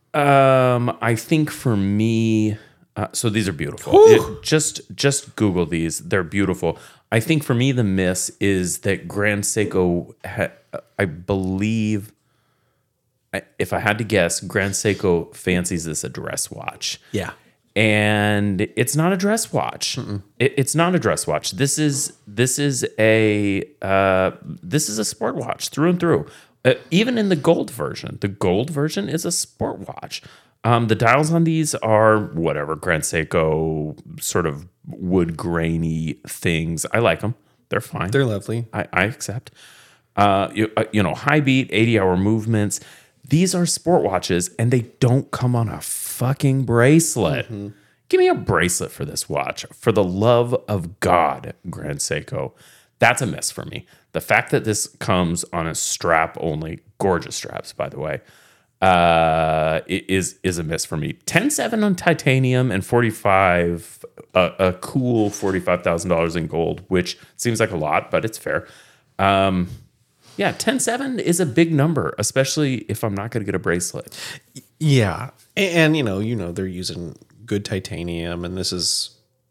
Um, I think for me, uh, so these are beautiful. It- just just Google these; they're beautiful. I think for me, the miss is that Grand Seiko. Ha- I believe, I- if I had to guess, Grand Seiko fancies this a dress watch. Yeah. And it's not a dress watch. It, it's not a dress watch. This is this is a uh, this is a sport watch through and through. Uh, even in the gold version, the gold version is a sport watch. Um, the dials on these are whatever Grand Seiko sort of wood grainy things. I like them. They're fine. They're lovely. I, I accept. Uh, you, uh, you know, high beat, eighty hour movements. These are sport watches, and they don't come on a fucking bracelet. Mm-hmm. Give me a bracelet for this watch. For the love of God, Grand Seiko. That's a miss for me. The fact that this comes on a strap only, gorgeous straps, by the way, uh, is is a miss for me. ten seven on titanium and forty-five, uh, a cool forty-five thousand dollars in gold, which seems like a lot, but it's fair. Um, yeah, ten seven is a big number, especially if I'm not going to get a bracelet. Yeah. And, and, you know, you know, they're using good titanium, and this is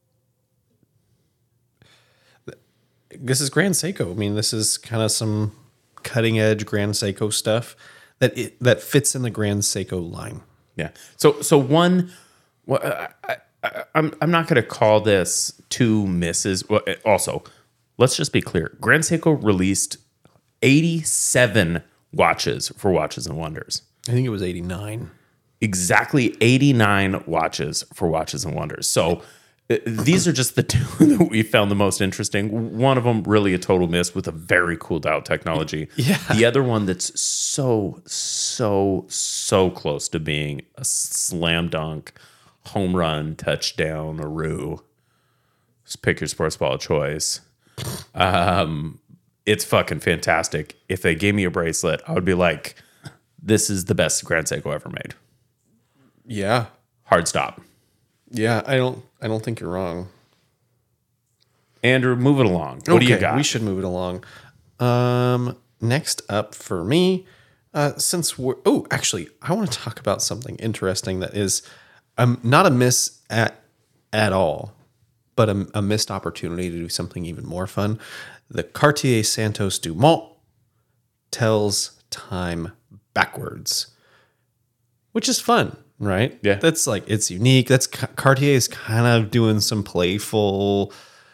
this is Grand Seiko. I mean, this is kind of some cutting edge Grand Seiko stuff that it, that fits in the Grand Seiko line. Yeah. So so one, well, I, I, I, I'm I'm not going to call this two misses. Well, also, let's just be clear. Grand Seiko released eighty-seven watches for Watches and Wonders. I think it was eighty-nine. Exactly eighty-nine watches for Watches and Wonders. So uh, these are just the two that we found the most interesting. One of them really a total miss with a very cool dial technology. Yeah. The other one that's so, so, so close to being a slam dunk, home run, touchdown, a roo. Just pick your sports ball of choice. Um, it's fucking fantastic. If they gave me a bracelet, I would be like, this is the best Grand Seiko ever made. Yeah. Hard stop. Yeah, I don't I don't think you're wrong. Andrew, move it along. What do you got? We should move it along. Um, next up for me, uh, since we're oh, actually, I want to talk about something interesting that is um not a miss at at all, but a, a missed opportunity to do something even more fun. The Cartier Santos Dumont tells time backwards, which is fun. Right? Yeah. That's like, it's unique. That's Cartier is kind of doing some playful,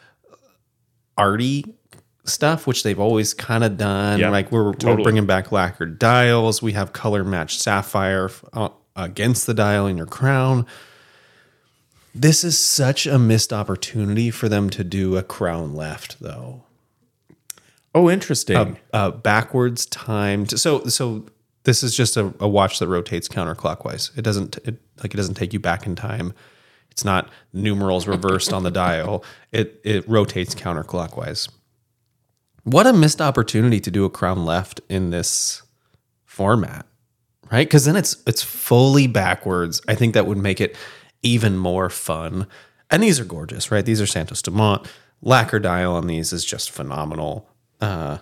arty stuff, which they've always kind of done. Yeah, like we're, totally. we're bringing back lacquered dials. We have color matched sapphire uh, against the dial in your crown. This is such a missed opportunity for them to do a crown left, though. Oh, interesting. Uh, backwards timed. So, so. This is just a, a watch that rotates counterclockwise. It doesn't it, like it doesn't take you back in time. It's not numerals reversed on the dial. It it rotates counterclockwise. What a missed opportunity to do a crown left in this format, right? Because then it's it's fully backwards. I think that would make it even more fun. And these are gorgeous, right? These are Santos Dumont. Lacquer dial on these is just phenomenal. Uh,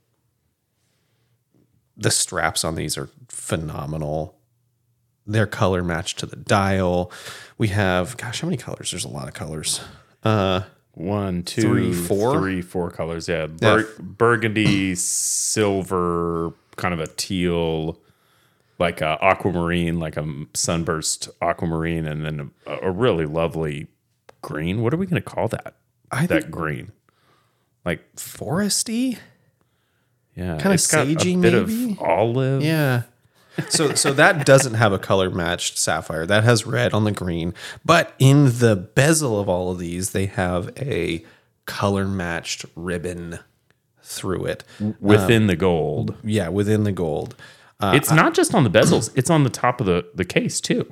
The straps on these are phenomenal. They're color matched to the dial. We have, gosh, how many colors? There's a lot of colors. Uh, One, two, three, four? three, four colors. Yeah, Bur- Yeah. burgundy, silver, kind of a teal, like a aquamarine, like a sunburst aquamarine, and then a, a really lovely green. What are we going to call that? I that think green, like foresty. yeah, Kinda it's got sagey, a bit maybe? of olive. Yeah. So so that doesn't have a color matched sapphire. That has red on the green. But in the bezel of all of these, they have a color matched ribbon through it. within the gold. Yeah, within the gold. Uh, It's not just on the bezels; it's on the top of the the case too.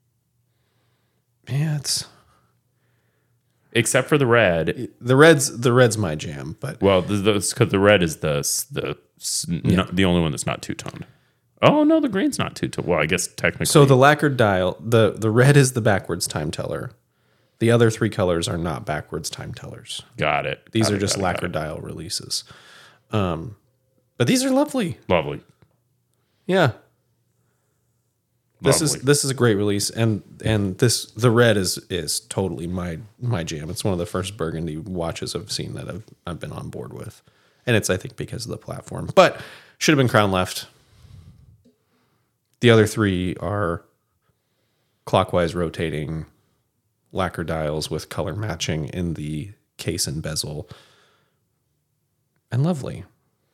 yeah, it's Except for the red. the red's the red's my jam, but Well, because the, the red is the the no, the only one that's not two toned. Oh no, the green's not two toned. Well, I guess technically. so the lacquered dial, the the red is the backwards time teller. The other three colors are not backwards time tellers. got it. These Got are it, just got it, got lacquered dial releases. Um, but these are lovely. it. Lovely, Yeah. This Lovely. is this is a great release, and and this the red is is totally my my jam. It's one of the first Burgundy watches I've seen that I've I've been on board with, and it's I think because of the platform. But should have been crown left. The other three are clockwise rotating lacquer dials with color matching in the case and bezel, and lovely.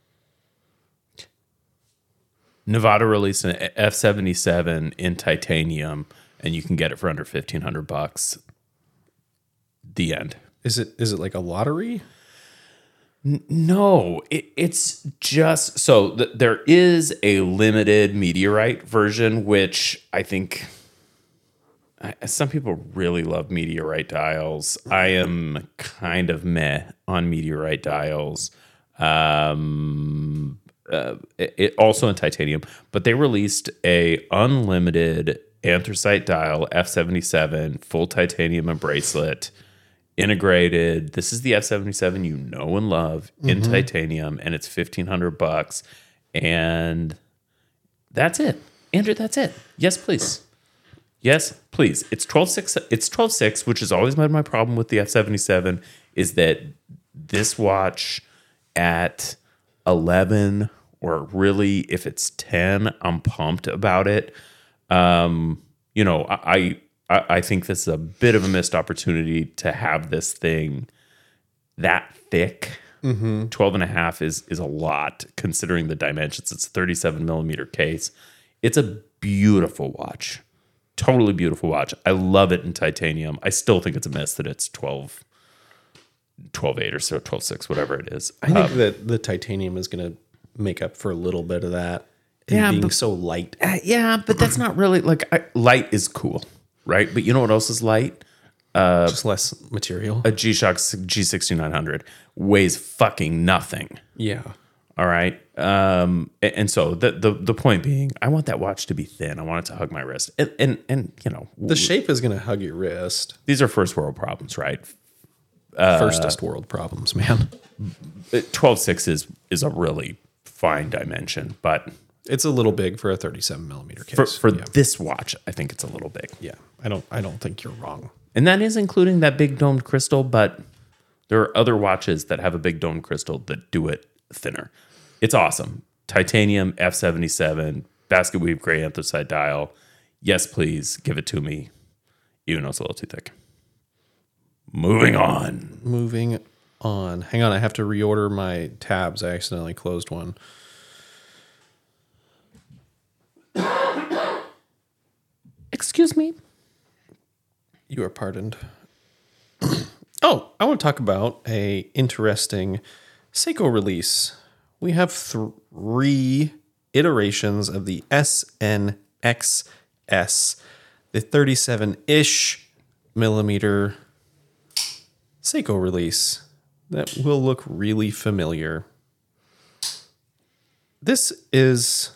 Nevada released an F seventy-seven in titanium, and you can get it for under fifteen hundred bucks. The end. Is it is it like a lottery? No, it, it's just so th- there is a limited meteorite version, which I think I, some people really love meteorite dials. I am kind of meh on meteorite dials. Um, uh, it, it also in titanium, but they released a unlimited anthracite dial F seventy-seven full titanium and bracelet. Integrated. This is the F seventy-seven you know and love in mm-hmm. titanium, and it's fifteen hundred bucks. And that's it. Andrew, that's it. Yes, please. Yes, please. It's twelve six. It's twelve six, which has always been my problem with the F seventy-seven, is that this watch at eleven, or really if it's ten, I'm pumped about it. Um, you know, I I, I think this is a bit of a missed opportunity to have this thing that thick. Mm-hmm. twelve and a half is, is a lot considering the dimensions. It's a thirty-seven millimeter case. It's a beautiful watch. Totally beautiful watch. I love it in titanium. I still think it's a miss that it's twelve, twelve eight or so, twelve six, whatever it is. I think um, that the titanium is going to make up for a little bit of that. Yeah, being but, so light. Uh, yeah, but that's not really like I, light is cool. Right, but you know what else is light? Uh, Just less material. A G-Shock G sixty-nine hundred weighs fucking nothing. Yeah. All right. Um, and, and so the, the the point being, I want that watch to be thin. I want it to hug my wrist. And and, and you know, the shape is going to hug your wrist. These are first world problems, right? Uh, Firstest world problems, man. twelve six is is a really fine dimension, but it's a little big for a thirty-seven millimeter case. For, for yeah. this watch, I think it's a little big. Yeah, I don't. I don't think you're wrong. And that is including that big domed crystal, but there are other watches that have a big domed crystal that do it thinner. It's awesome. Titanium F seventy-seven basket weave gray anthracite dial. Yes, please give it to me, even though it's a little too thick. Moving on. Moving on. Hang on, I have to reorder my tabs. I accidentally closed one. Excuse me. You are pardoned. Oh, I want to talk about a interesting Seiko release. We have three iterations of the S N X S, the thirty-seven-ish millimeter Seiko release that will look really familiar. This is...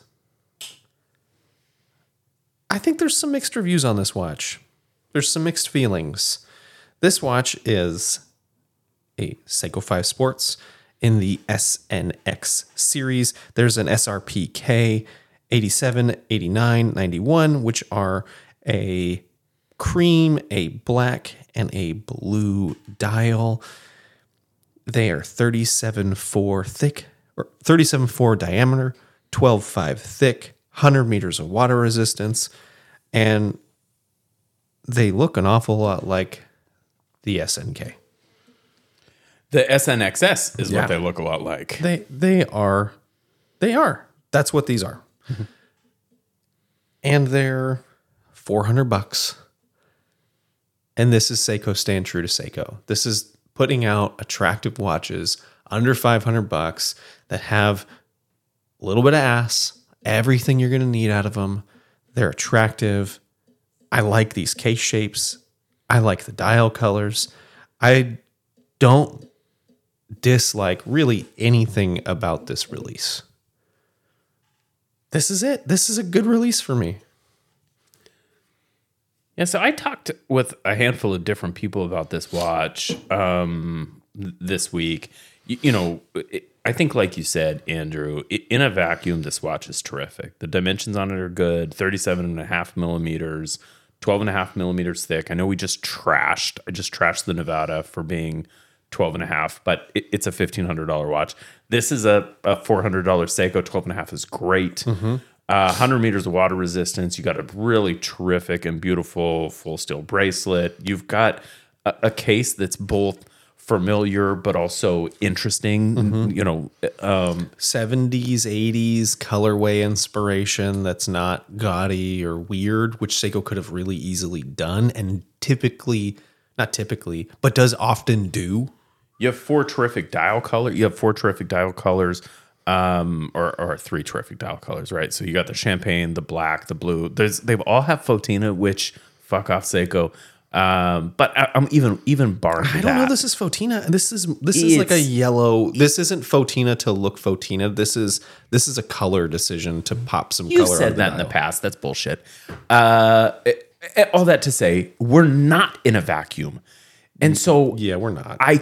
I think there's some mixed reviews on this watch. There's some mixed feelings. This watch is a Seiko five Sports in the S N X series. There's an S R P K eighty-seven, eighty-nine, ninety-one, which are a cream, a black, and a blue dial. They are thirty-seven four thick, or thirty-seven four diameter, twelve five thick, one hundred meters of water resistance, and they look an awful lot like the S N K. The S N X S is Yeah. what they look a lot like. They they are. They are. That's what these are. And they're four hundred bucks. And this is Seiko staying true to Seiko. This is putting out attractive watches under five hundred bucks that have a little bit of ass, everything you're going to need out of them. They're attractive. I like these case shapes. I like the dial colors. I don't dislike really anything about this release. This is it. This is a good release for me. Yeah, so I talked with a handful of different people about this watch um, th- this week. You, you know, it, I think, like you said, Andrew, i- in a vacuum, this watch is terrific. The dimensions on it are good. thirty-seven and a half millimeters, twelve and a half millimeters thick. I know we just trashed. I just trashed the Nevada for being twelve and a half, but it, it's a fifteen hundred dollars watch. This is a, a four hundred dollars Seiko. twelve and a half is great. Mm-hmm. Uh, one hundred meters of water resistance. You got a really terrific and beautiful full steel bracelet. You've got a, a case that's both familiar but also interesting. Mm-hmm. You know, um, seventies, eighties colorway inspiration that's not gaudy or weird, which Seiko could have really easily done and typically, not typically, but does often do. you have four terrific dial color. You have four terrific dial colors, um, or, or three terrific dial colors, right? So you got the champagne, the black, the blue. There's they all have Fotina, which fuck off Seiko. Um, but I, I'm even even barring I don't that. know. This is Fotina. This is this is like a It's- yellow. This isn't Fotina to look Fotina. This is this is a color decision to pop some You've color. said on that in the dial. past. That's bullshit. Uh, it- it- all that to say, we're not in a vacuum. And so Yeah, we're not. I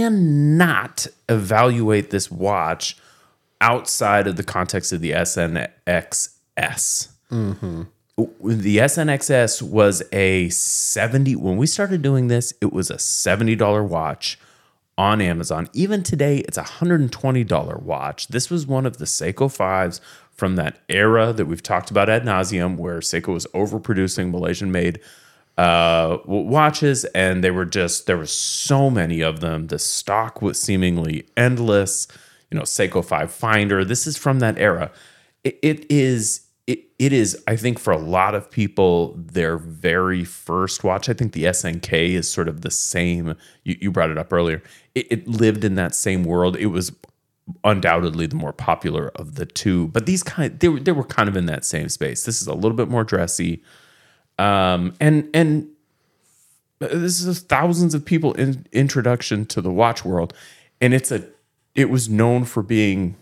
cannot evaluate this watch outside of the context of the S N X S. Mm-hmm. The S N X S was a seventy when we started doing this, it was a seventy dollars watch on Amazon. Even today, it's a one hundred twenty dollars watch. This was one of the Seiko fives from that era that we've talked about ad nauseum, where Seiko was overproducing Malaysian-made uh, watches, and they were just there were so many of them. The stock was seemingly endless. You know, Seiko five Finder. This is from that era. It, it is. It, it is, I think, for a lot of people, their very first watch. I think the S N K is sort of the same. You, you brought it up earlier. It, it lived in that same world. It was undoubtedly the more popular of the two, but these kind they were they were kind of in that same space. This is a little bit more dressy, um, and and this is thousands of people in introduction to the watch world, and it's a it was known for being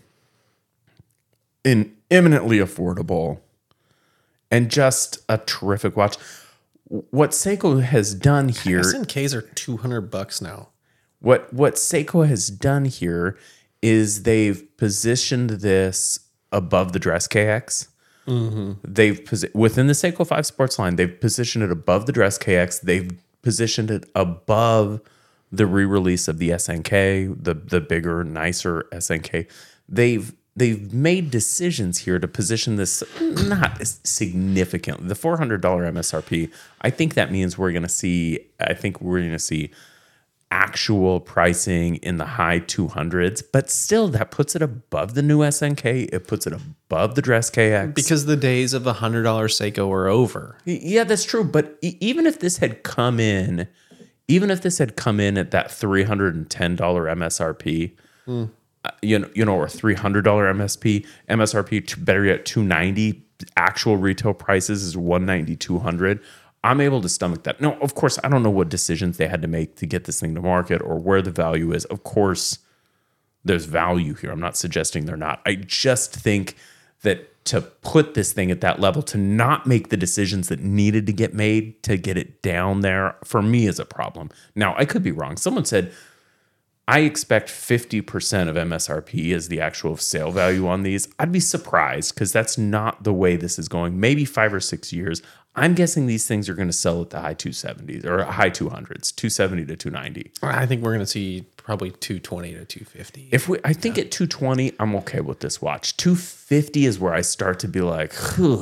in eminently affordable and just a terrific watch. What Seiko has done here, S N Ks are two hundred bucks now. what what Seiko has done here is they've positioned this above the Dress K X. Mm-hmm. They've posi- within the Seiko five Sports line, they've positioned it above the Dress K X. They've positioned it above the re-release of the S N K, the the bigger, nicer S N K. They've they've made decisions here to position this not significantly. The four hundred dollars M S R P, I think that means we're going to see, I think we're going to see actual pricing in the high two hundreds, but still that puts it above the new S N K. It puts it above the Dress K X. Because the days of the one hundred dollars Seiko are over. Yeah, that's true. But e- even if this had come in, even if this had come in at that three hundred ten dollars M S R P, Mm. uh, you know, you know, or three hundred dollars M S P, M S R P, t- better yet, two ninety. Actual retail prices is one ninety, two hundred. I'm able to stomach that. No, of course, I don't know what decisions they had to make to get this thing to market or where the value is. Of course, there's value here. I'm not suggesting they're not. I just think that to put this thing at that level, to not make the decisions that needed to get made to get it down there, for me is a problem. Now, I could be wrong. Someone said, I expect fifty percent of M S R P as the actual sale value on these. I'd be surprised because that's not the way this is going. Maybe five or six years. I'm guessing these things are going to sell at the high two seventies or high two hundreds, two seventy to two ninety. I think we're going to see probably two twenty to two fifty. If we, I think at two twenty, I'm okay with this watch. two fifty is where I start to be like,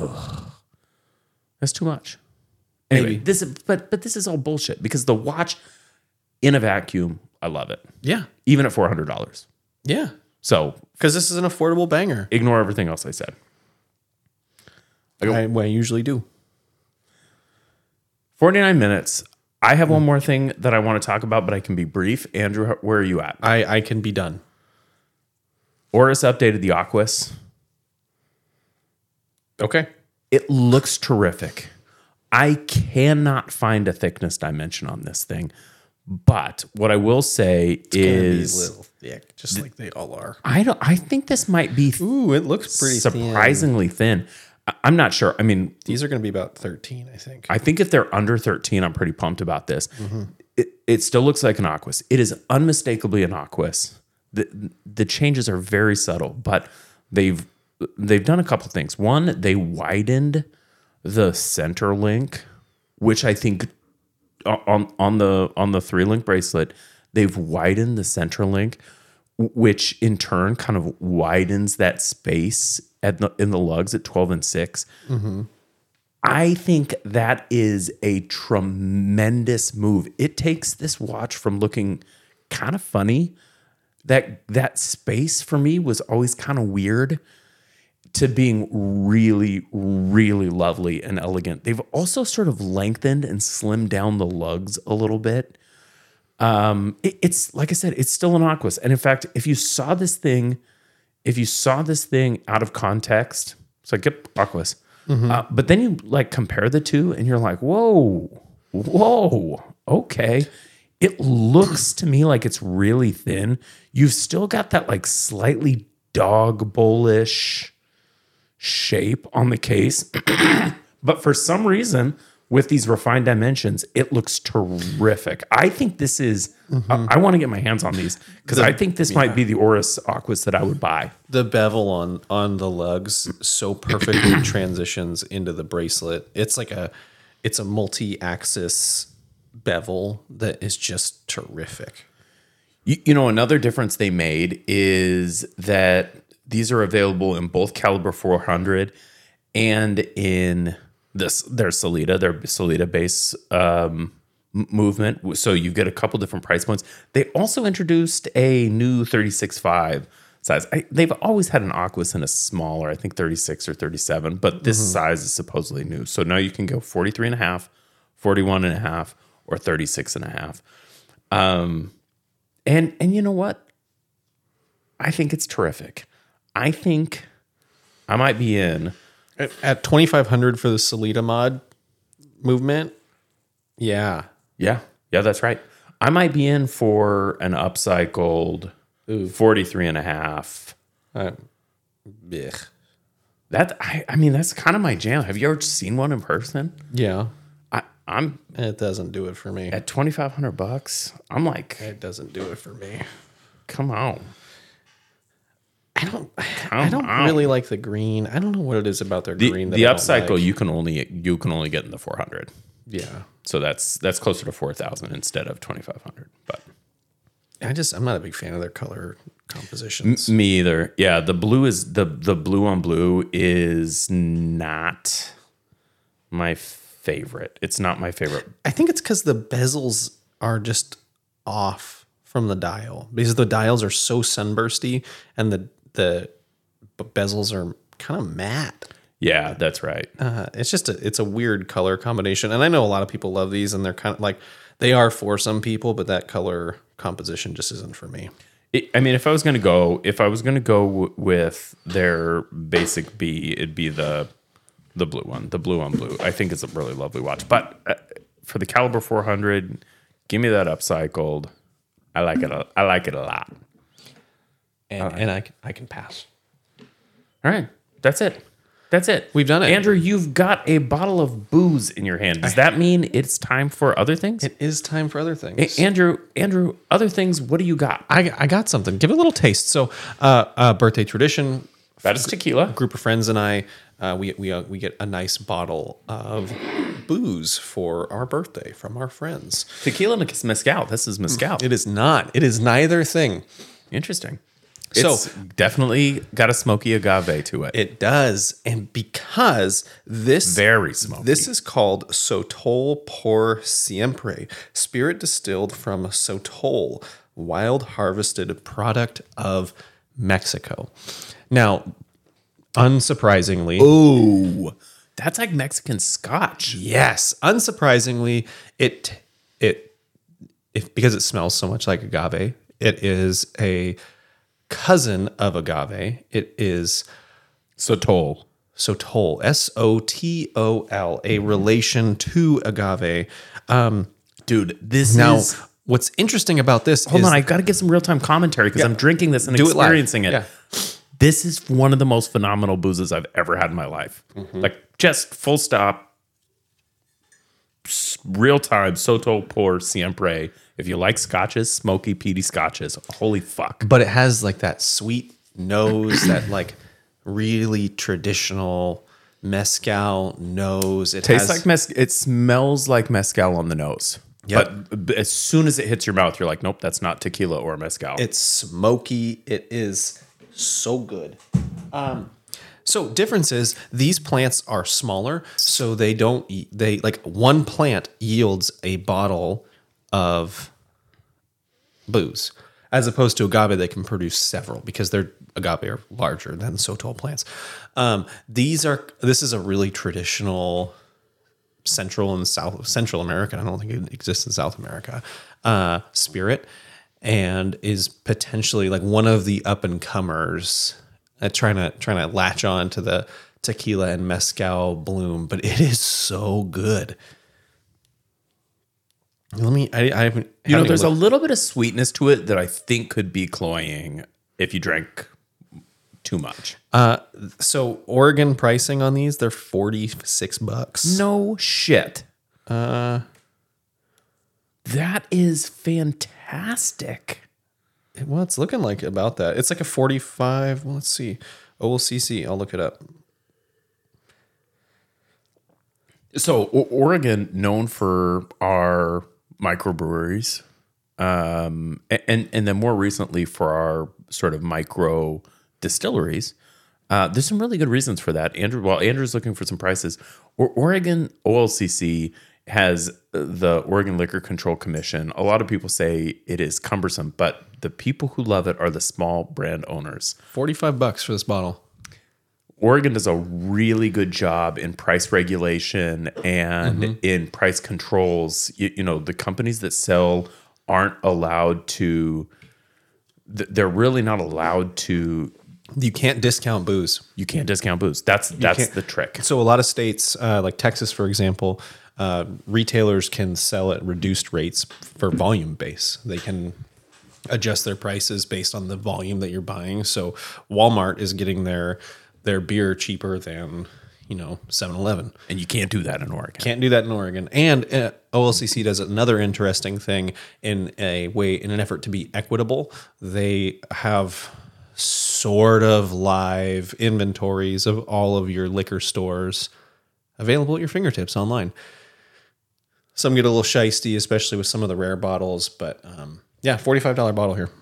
that's too much. Anyway, Maybe. this is, but but this is all bullshit because the watch in a vacuum, I love it. Yeah. Even at four hundred dollars. Yeah. So Because this is an affordable banger. ignore everything else I said. I go, I, well, I usually do. forty-nine minutes. I have one more thing that I want to talk about, but I can be brief. Andrew, where are you at? I, I can be done. Oris updated the Aquas. Okay. It looks terrific. I cannot find a thickness dimension on this thing. But what I will say is little thick, just like they all are. I don't I think this might be Ooh, it looks pretty thin. surprisingly thin. I- I'm not sure. I mean, These are going to be about thirteen, I think. I think if they're under thirteen, I'm pretty pumped about this. It, it still looks like an Aquas. It is unmistakably an Aquas. the the changes are very subtle, but they've they've done a couple things. One, they widened the center link, which I think on on the on the three link bracelet, they've widened the center link, which in turn kind of widens that space at the, in the lugs at twelve and six. Mm-hmm. I think that is a tremendous move. It takes this watch from looking kind of funny, that that space for me was always kind of weird, to being really, really lovely and elegant. They've also sort of lengthened and slimmed down the lugs a little bit. Um, it, it's like I said, it's still an Aquis. And in fact, if you saw this thing, if you saw this thing out of context, it's like, yep, Aquis. Mm-hmm. Uh, but then you like compare the two and you're like, whoa, whoa, okay. It looks to me like it's really thin. You've still got that like slightly dog bowl-ish shape on the case. But for some reason, with these refined dimensions, it looks terrific. I think this is, mm-hmm. uh, I want to get my hands on these because I think this yeah. might be the Oris Aquis that I would buy. The bevel on, on the lugs so perfectly transitions into the bracelet. It's like a, it's a multi-axis bevel that is just terrific. You, you know, another difference they made is that these are available in both caliber four hundred and in this their Sellita, their Sellita base um, movement. So you get a couple different price points. They also introduced a new thirty-six five size. I, they've always had an Aquis in a smaller, I think thirty-six or thirty-seven, but this mm-hmm. size is supposedly new. So now you can go forty-three and a half, forty-one and a half, or thirty-six and a half. Um, and, and you know what? I think it's terrific. I think I might be in at, at twenty-five hundred for the Sellita mod movement. Yeah. Yeah. Yeah, that's right. I might be in for an upcycled Ooh. forty-three and a half. Uh, blech. That, I, I mean, that's kind of my jam. Have you ever seen one in person? Yeah. I, I'm It doesn't do it for me. At twenty-five hundred bucks, I'm like, it doesn't do it for me. Come on. I don't. Come I don't on. really like the green. I don't know what it is about their The, green. That the I don't upcycle like. you can only you can only get in the four hundred. Yeah. So that's that's closer to four thousand instead of twenty-five hundred. But I just I'm not a big fan of their color compositions. M- me either. Yeah, the blue is the the blue on blue is not my favorite. It's not my favorite. I think it's because the bezels are just off from the dial because the dials are so sunbursty and the the bezels are kind of matte. Yeah, that's right. Uh, it's just a it's a weird color combination, and I know a lot of people love these, and they're kind of like they are for some people, but that color composition just isn't for me. It, I mean, if I was going to go, if I was going to go w- with their basic B, it'd be the the blue one, the blue on blue. I think it's a really lovely watch. But uh, for the caliber four hundred, give me that upcycled. I like it. A, I like it a lot. And, right. and I can, I can pass. All right, that's it. That's it. We've done it. Andrew, you've got a bottle of booze in your hand. Does that mean it's time for other things? It is time for other things. A- Andrew, Andrew, other things, what do you got? I, I got something. Give it a little taste. So, uh, uh, birthday tradition. That is tequila. A group of friends and I, uh, we we uh, we get a nice bottle of booze for our birthday from our friends. Tequila mezcal. This is mezcal. It is not. It is neither thing. Interesting. So it's definitely got a smoky agave to it. It does, and because this very smoky. This is called Sotol por Siempre, spirit distilled from Sotol, wild harvested product of Mexico. Now, unsurprisingly, oh, that's like Mexican scotch. Yes, unsurprisingly, it it if because it smells so much like agave, it is a cousin of agave. It is Sotol. Sotol, S O T O L, a relation to agave. Um, Dude, this now, is... what's interesting about this Hold is... on, I've got to get some real-time commentary because yeah, I'm drinking this and do experiencing it. it. Yeah. This is one of the most phenomenal boozes I've ever had in my life. Mm-hmm. Like, just full stop. real time Sotol Por Siempre. If you like scotches, smoky, peaty scotches, holy fuck. But it has like that sweet nose, that like really traditional mezcal nose. It Tastes has, like mez- It smells like mezcal on the nose. Yep. But b- as soon as it hits your mouth, you're like, nope, that's not tequila or mezcal. It's smoky. It is so good. Um, so difference is these plants are smaller, so they don't. y- They like one plant yields a bottle of booze, as opposed to agave, they can produce several because their agave are larger than Sotol plants. Um, these are. This is a really traditional Central and South Central America. I don't think it exists in South America. Uh, spirit, and is potentially like one of the up and comers uh, trying to trying to latch on to the tequila and mezcal bloom. But it is so good. Let me. I, I haven't. you know, haven't there's a looked- little bit of sweetness to it that I think could be cloying if you drank too much. Uh, so Oregon pricing on these, they're forty-six bucks. No shit. Uh, that is fantastic. Well, it's looking like about that. It's like a forty-five. Well, let's see. O L C C. I'll look it up. So o- Oregon, known for our microbreweries, um, a- and and then more recently for our sort of micro distilleries. Uh, there's some really good reasons for that. Andrew, while Andrew's looking for some prices, or Oregon O L C C has the Oregon Liquor Control Commission. A lot of people say it is cumbersome, but the people who love it are the small brand owners. forty-five bucks for this bottle. Oregon does a really good job in price regulation and Mm-hmm. in price controls. You, you know, the companies that sell aren't allowed to, th- they're really not allowed to, You can't discount booze. you can't discount booze. That's that's can't- the trick. So a lot of states, uh, like Texas, for example, uh, retailers can sell at reduced rates for volume base. They can adjust their prices based on the volume that you're buying. So Walmart is getting their their beer cheaper than, you know, seven eleven. And you can't do that in Oregon. Can't do that in Oregon. And uh, O L C C does another interesting thing in a way, in an effort to be equitable. They have sort of live inventories of all of your liquor stores available at your fingertips online. Some get a little shisty, especially with some of the rare bottles, but um, yeah, forty-five dollars bottle here.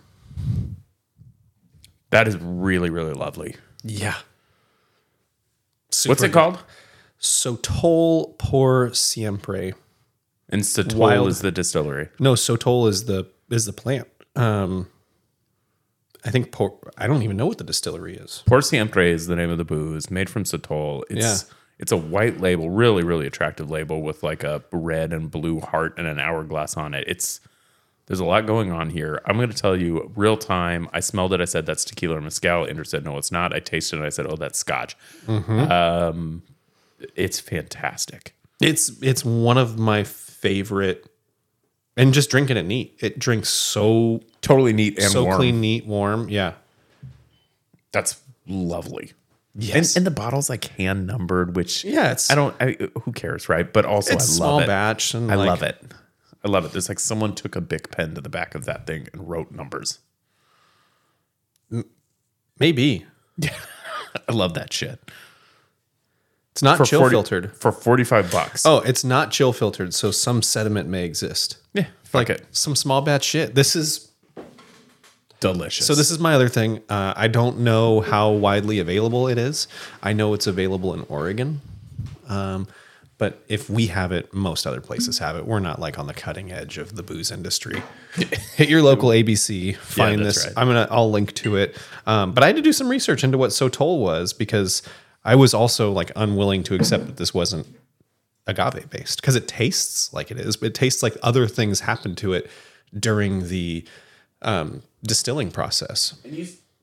That is really, really lovely. Yeah. What's it called? Sotol Por Siempre. And Sotol Wild. is the distillery. No, Sotol is the is the plant. Um, I think por, I don't even know what the distillery is. Por Siempre is the name of the booze, made from Sotol. It's Yeah. it's a white label, really, really attractive label with like a red and blue heart and an hourglass on it. It's there's a lot going on here. I'm going to tell you real time. I smelled it. I said that's tequila or mezcal. Andrew said no, it's not. I tasted it. And I said, oh, that's Scotch. Um, it's fantastic. It's it's one of my favorite, and just drinking it neat. It drinks so Totally neat and so warm. clean, neat, warm. Yeah. That's lovely. Yes. And, and the bottle's like hand numbered, which Yeah, it's- I don't. I, who cares, right? But also, It's I love small it. batch, and I like- love it. I love it. There's like someone took a Bic pen to the back of that thing and wrote numbers. Maybe I love that shit. it's not For chill forty filtered. for forty-five bucks. Oh, it's not chill filtered, so some sediment may exist. yeah, fuck Like it. some small batch shit. This is Delicious. so. This is my other thing. Uh, I don't know how widely available it is. I know it's available in Oregon, um, but if we have it, most other places have it. We're not like on the cutting edge of the booze industry. Hit your local A B C. Find that's this. right. I'm gonna. I'll link to it. Um, but I had to do some research into what Sotol was because I was also like unwilling to accept that this wasn't agave based because it tastes like it is, but it tastes like other things happened to it during the um, distilling process. you,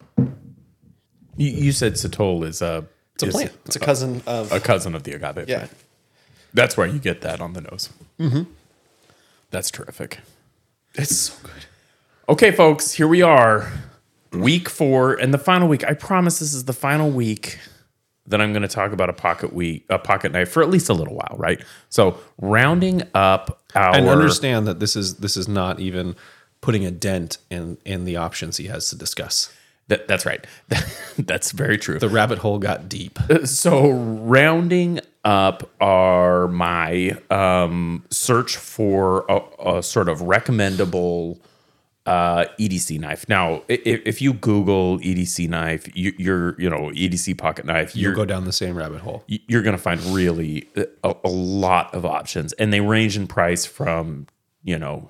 you said Sotol is a It's a is plant. It's a cousin of a cousin of the agave yeah. plant. That's where you get that on the nose. Mm-hmm. That's terrific. It's so good. Okay, folks, here we are, week four, and the final week. I promise this is the final week then I'm going to talk about a pocket we a pocket knife for at least a little while, right? So rounding up our And understand that this is this is not even putting a dent in in the options he has to discuss. that, that's right. That's very true. The rabbit hole got deep. So rounding up our my um, search for a, a sort of recommendable uh, E D C knife. Now, if, if you Google E D C knife, you, you're you know E D C pocket knife, You'll you're go down the same rabbit hole. you're going to find really a, a lot of options, and they range in price from you know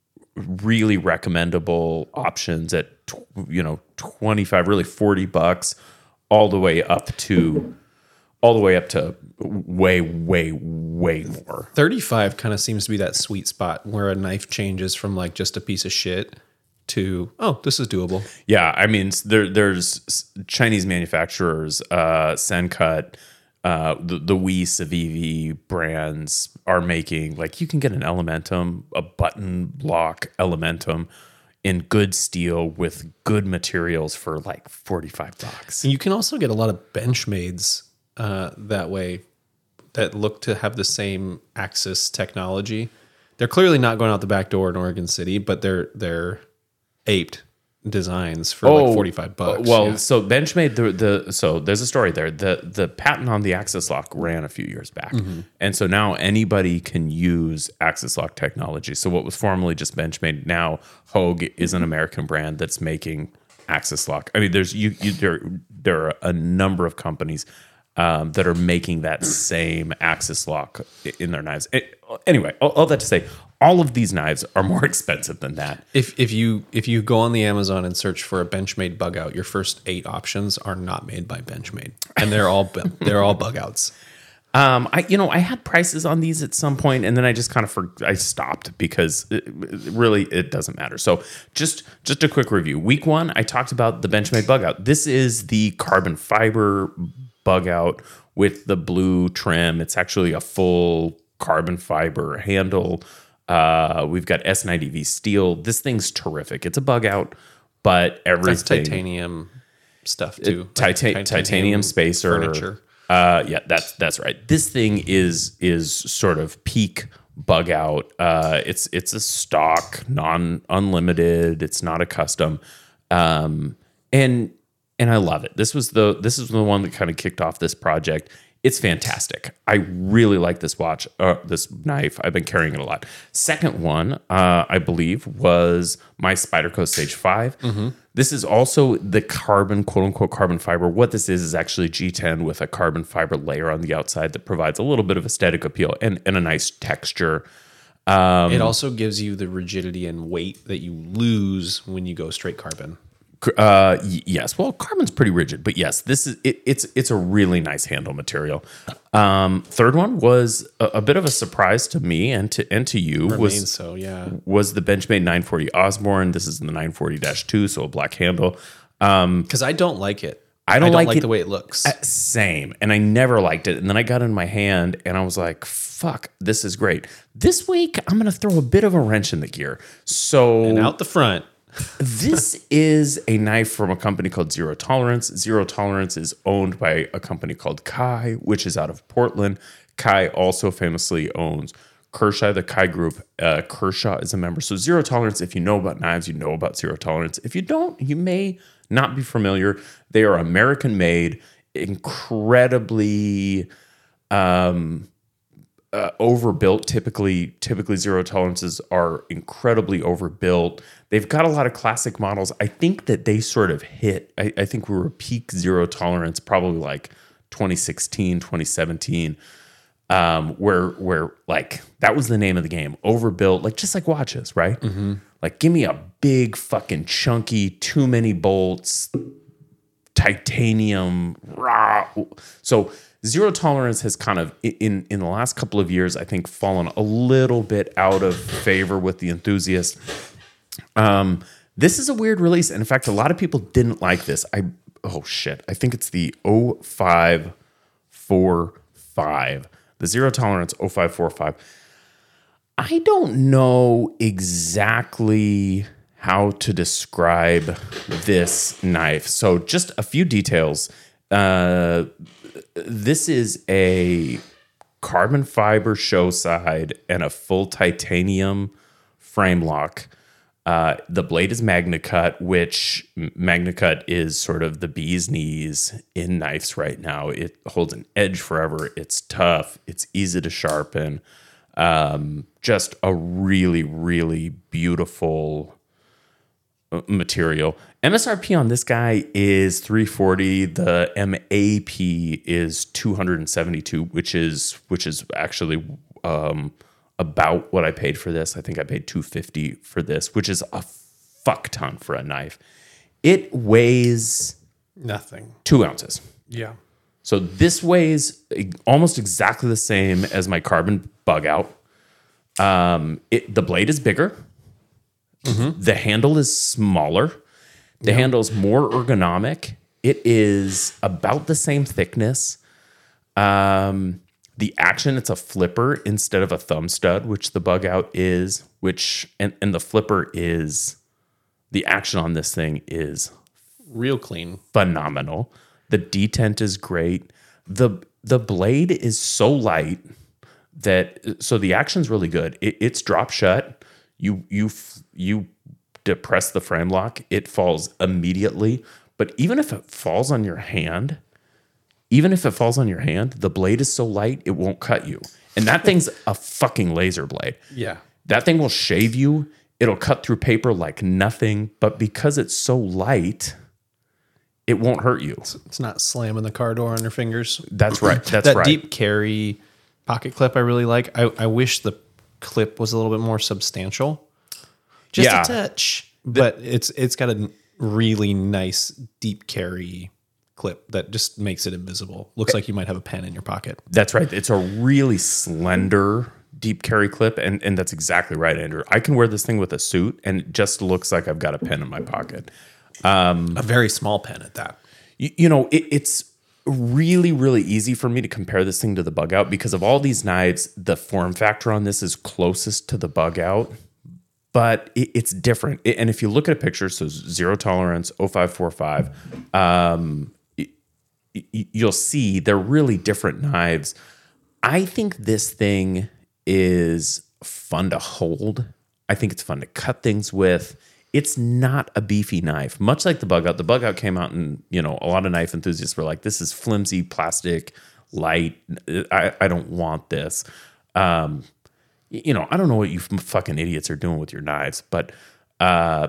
really recommendable options at tw- you know twenty-five, really forty bucks, all the way up to all the way up to way way way more. thirty-five kind of seems to be that sweet spot where a knife changes from like just a piece of shit to, oh, this is doable. Yeah, I mean, there there's Chinese manufacturers, uh, Sencut, uh, the the Wii Civivi brands are making, like, you can get an Elementum, a button block Elementum in good steel with good materials for like forty-five bucks. You can also get a lot of Benchmades uh, that way that look to have the same Axis technology. They're clearly not going out the back door in Oregon City, but they're they're aped designs for like forty-five bucks. Well, yeah. so Benchmade the the so there's a story there. The the patent on the Axis lock ran a few years back. Mm-hmm. And so now anybody can use Axis lock technology. So what was formerly just Benchmade, now Hogue is an American brand that's making Axis lock. I mean, there's you, you there there are a number of companies um, that are making that same Axis lock in their knives. It, anyway, all, all that to say, all of these knives are more expensive than that. If if you if you go on the Amazon and search for a Benchmade bug out, your first eight options are not made by Benchmade, and they're all they're all bug outs. Um, I you know I had prices on these at some point, and then I just kind of for, I stopped because it, it really it doesn't matter. So just just a quick review. Week one, I talked about the Benchmade bug out. This is the carbon fiber bug out with the blue trim. It's actually a full carbon fiber handle. Uh, we've got S ninety V steel. This thing's terrific. It's a bug out, but everything That's titanium stuff too. Tita- Like titanium, titanium spacer furniture. Uh, yeah, that's that's right. This thing is is sort of peak bug out. Uh, it's it's a stock, non unlimited. It's not a custom, um, and and I love it. This was the this is the one that kind of kicked off this project. It's fantastic. I really like this watch, uh, this knife. I've been carrying it a lot. Second one, uh, I believe, was my Spyderco Stage five. Mm-hmm. This is also the carbon, quote unquote, carbon fiber. What this is is actually G ten with a carbon fiber layer on the outside that provides a little bit of aesthetic appeal and, and a nice texture. Um, It also gives you the rigidity and weight that you lose when you go straight carbon. Uh, y- yes. Well, carbon's pretty rigid, but yes, this is it, it's it's a really nice handle material. Um, third one was a, a bit of a surprise to me and to and to you. Remains was so, yeah. was the Benchmade nine forty Osborne. This is the nine forty dash two, so a black handle. Um, Because I don't like it. I don't like like it- the way it looks. same, and I never liked it. And then I got it in my hand, and I was like, "Fuck, this is great." This week, I'm going to throw a bit of a wrench in the gear. So and out the front. this is a knife from a company called Zero Tolerance. Zero Tolerance is owned by a company called Kai, which is out of Portland. Kai also famously owns Kershaw, the Kai Group. Uh, Kershaw is a member. So Zero Tolerance, if you know about knives, you know about Zero Tolerance. If you don't, you may not be familiar. They are American-made, incredibly um, uh, overbuilt. Typically, typically Zero Tolerances are incredibly overbuilt. They've got a lot of classic models. I think that they sort of hit, I, I think we were peak Zero Tolerance probably like twenty sixteen, twenty seventeen, um, where, where like that was the name of the game. Overbuilt, like just like watches, right? Mm-hmm. Like give me a big fucking chunky, too many bolts, titanium, raw. So Zero Tolerance has kind of, in, in the last couple of years, I think fallen a little bit out of favor with the enthusiast. Um, this is a weird release. And in fact, a lot of people didn't like this. I, oh shit. I think it's the oh five four five, the Zero Tolerance oh five four five. I don't know exactly how to describe this knife. So just a few details. Uh, this is a carbon fiber show side and a full titanium frame lock. Uh, the blade is MagnaCut, which MagnaCut is sort of the bee's knees in knives right now. It holds an edge forever. It's tough. It's easy to sharpen. Um, just a really, really beautiful material. M S R P on this guy is three hundred forty dollars. The M A P is two hundred seventy-two dollars, which is which is actually um, about what I paid for this. I think I paid two hundred fifty dollars for this, which is a fuck ton for a knife. It weighs nothing. Two ounces. Yeah. So this weighs almost exactly the same as my carbon bug out. Um, it, the blade is bigger. Mm-hmm. The handle is smaller. The yep. handle is more ergonomic. It is about the same thickness. Um, the action, it's a flipper instead of a thumb stud, which the bug out is, which, and, and the flipper is, the action on this thing is real clean. Phenomenal. The detent is great. The, the blade is so light that, so the action's really good. It, it's drop shut. You, you, you depress the frame lock, it falls immediately. But even if it falls on your hand, even if it falls on your hand, the blade is so light, it won't cut you. And that thing's a fucking laser blade. Yeah. That thing will shave you. It'll cut through paper like nothing. But because it's so light, it won't hurt you. It's, it's not slamming the car door on your fingers. That's right. That's that right. deep carry pocket clip I really like. I, I wish the clip was a little bit more substantial. Just yeah. a touch. But it's it's got a really nice deep carry clip that just makes it invisible. Looks like you might have a pen in your pocket. That's right. It's a really slender deep carry clip, and, and that's exactly right, Andrew. I can wear this thing with a suit, and it just looks like I've got a pen in my pocket. Um, a very small pen at that. You, you know, it, it's really, really easy for me to compare this thing to the bug out because of all these knives, the form factor on this is closest to the bug out. But it, it's different. It, and if you look at a picture, so zero tolerance, oh five forty-five, um, it, it, you'll see they're really different knives. I think this thing is fun to hold. I think it's fun to cut things with. It's not a beefy knife, much like the bug out. The bug out came out and, you know, a lot of knife enthusiasts were like, this is flimsy, plastic, light. I, I don't want this. Um, You know, I don't know what you fucking idiots are doing with your knives, but uh,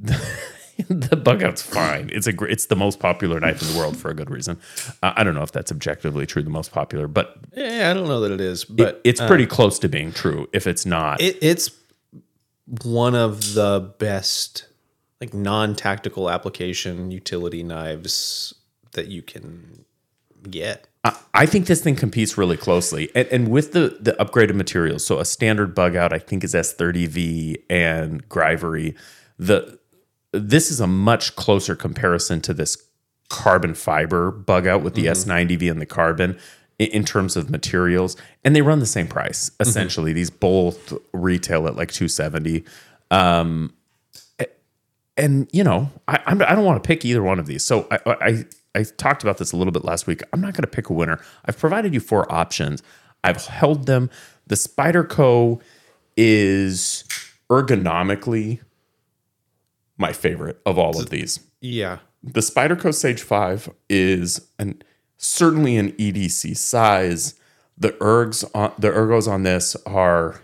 the bug out's fine. It's a it's the most popular knife in the world for a good reason. Uh, I don't know if that's objectively true, the most popular, but yeah, I don't know that it is, but it, it's pretty uh, close to being true. If it's not, it, it's one of the best like non-tactical application utility knives that you can get. I think this thing competes really closely. And, and with the, the upgraded materials, so a standard bug out, I think, is S thirty V and Grivory. The, this is a much closer comparison to this carbon fiber bug out with the mm-hmm. S ninety V and the carbon in, in terms of materials. And they run the same price, essentially. Mm-hmm. These both retail at like two hundred seventy dollars. Um, and, you know, I, I'm, I don't want to pick either one of these. So I... I I talked about this a little bit last week. I'm not going to pick a winner. I've provided you four options. I've held them. The Spyderco is ergonomically my favorite of all of these. Yeah. The Spyderco Sage five is an certainly an E D C size. The ergs on the ergos on this are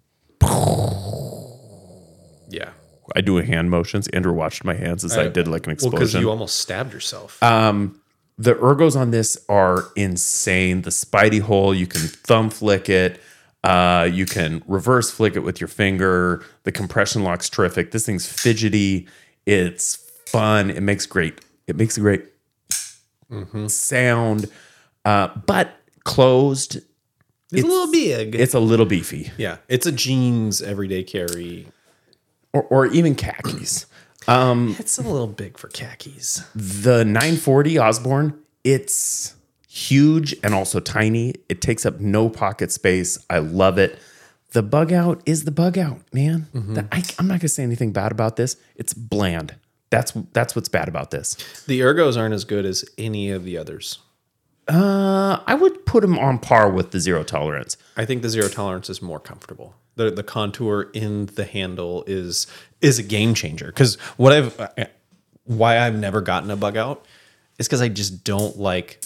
yeah. I do a hand motions. Andrew watched my hands as I, I did like an explosion. Well, because you almost stabbed yourself. Um, the ergos on this are insane. The Spidey hole, you can thumb flick it. Uh, you can reverse flick it with your finger. The compression lock's terrific. This thing's fidgety. It's fun. It makes great. It makes a great mm-hmm. sound. Uh, but closed. It's, it's a little big. It's a little beefy. Yeah. It's a jeans everyday carry. Or, or even khakis. Um, it's a little big for khakis. The nine forty Osborne, it's huge and also tiny. It takes up no pocket space. I love it. The bug out is the bug out, man. Mm-hmm. The, I, I'm not going to say anything bad about this. It's bland. That's that's what's bad about this. The ergos aren't as good as any of the others. Uh, I would put them on par with the zero tolerance. I think the zero tolerance is more comfortable. The the contour in the handle is is a game changer. Because what I've why I've never gotten a bug out is because I just don't like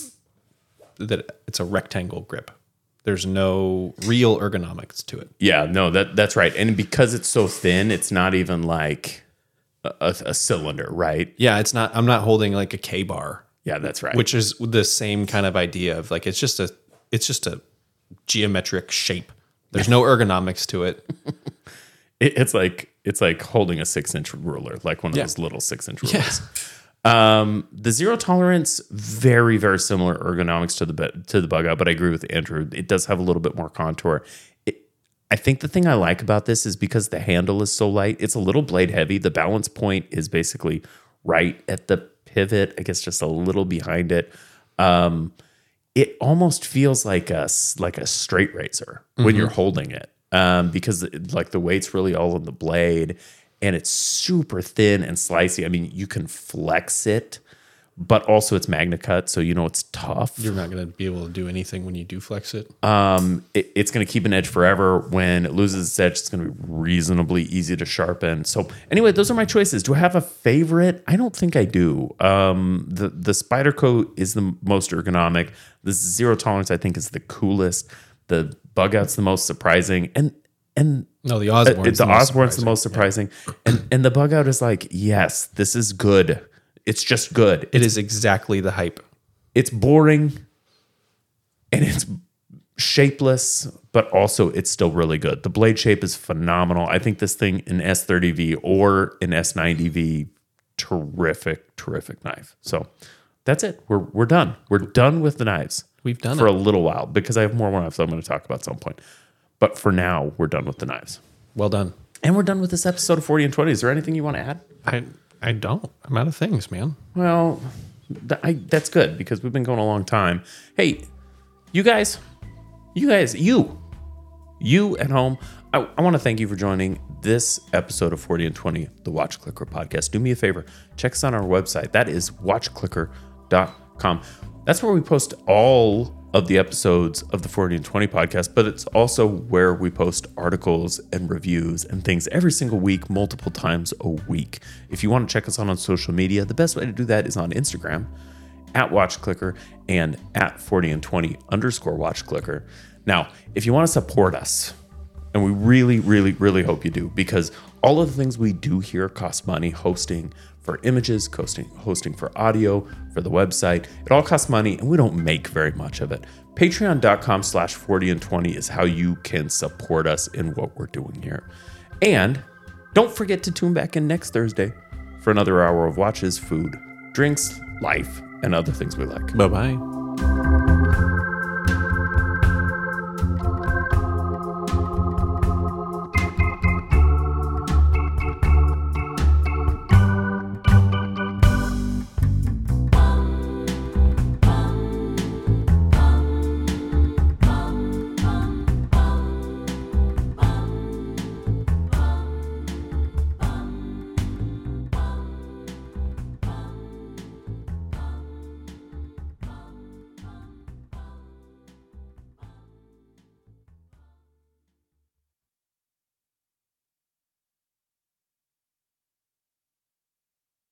that it's a rectangle grip. There's no real ergonomics to it. Yeah, no, that that's right. And because it's so thin, it's not even like a, a, a cylinder, right? Yeah, it's not. I'm not holding like a K bar. Yeah, that's right. Which is the same kind of idea of like it's just a it's just a geometric shape. There's no ergonomics to it. it it's like it's like holding a six inch ruler, like one of Yeah. those little six inch Yeah. rulers. Um, the zero tolerance, very very similar ergonomics to the be- to the bug out, but I agree with Andrew. It does have a little bit more contour. It, I think the thing I like about this is because the handle is so light. It's a little blade heavy. The balance point is basically right at the pivot. I guess just a little behind it. Um, it almost feels like a like a straight razor when you're holding it, um, because it, like the weight's really all on the blade, and it's super thin and slicey. I mean, you can flex it, but also it's MagnaCut, so you know it's tough. You're not going to be able to do anything when you do flex it. Um, it, it's going to keep an edge forever. When it loses its edge, it's going to be reasonably easy to sharpen. So anyway, those are my choices. Do I have a favorite? I don't think I do. Um, the, the Spyderco is the most ergonomic. The zero tolerance, I think, is the coolest. The bug out's the most surprising. And, and No, the uh, Osborne's the, the most Osborne's the surprising. most surprising. And, and the bug out is like, yes, this is good. It's just good. It is exactly the hype. It's boring and it's shapeless, but also it's still really good. The blade shape is phenomenal. I think this thing in S thirty V or in S ninety V, terrific, terrific knife. So that's it. We're we're done. We're done with the knives. We've done for it. a little while because I have more knives I'm going to talk about at some point. But for now, we're done with the knives. Well done. And we're done with this episode of forty and twenty. Is there anything you want to add? I I don't. I'm out of things, man. Well, th- I, that's good because we've been going a long time. Hey, you guys, you guys, you, you at home, I, I want to thank you for joining this episode of forty and twenty, the Watch Clicker podcast. Do me a favor, check us on our website. That is watch clicker dot com. That's where we post all of the episodes of the forty and twenty podcast, but it's also where we post articles and reviews and things every single week, multiple times a week. If you want to check us out on social media, the best way to do that is on Instagram at WatchClicker and at forty and twenty underscore WatchClicker. Now, if you want to support us, and we really, really, really hope you do, because all of the things we do here cost money. Hosting for images, hosting, hosting for audio, for the website. It all costs money, and we don't make very much of it. Patreon.com slash 40 and 20 is how you can support us in what we're doing here. And don't forget to tune back in next Thursday for another hour of watches, food, drinks, life, and other things we like. Bye-bye.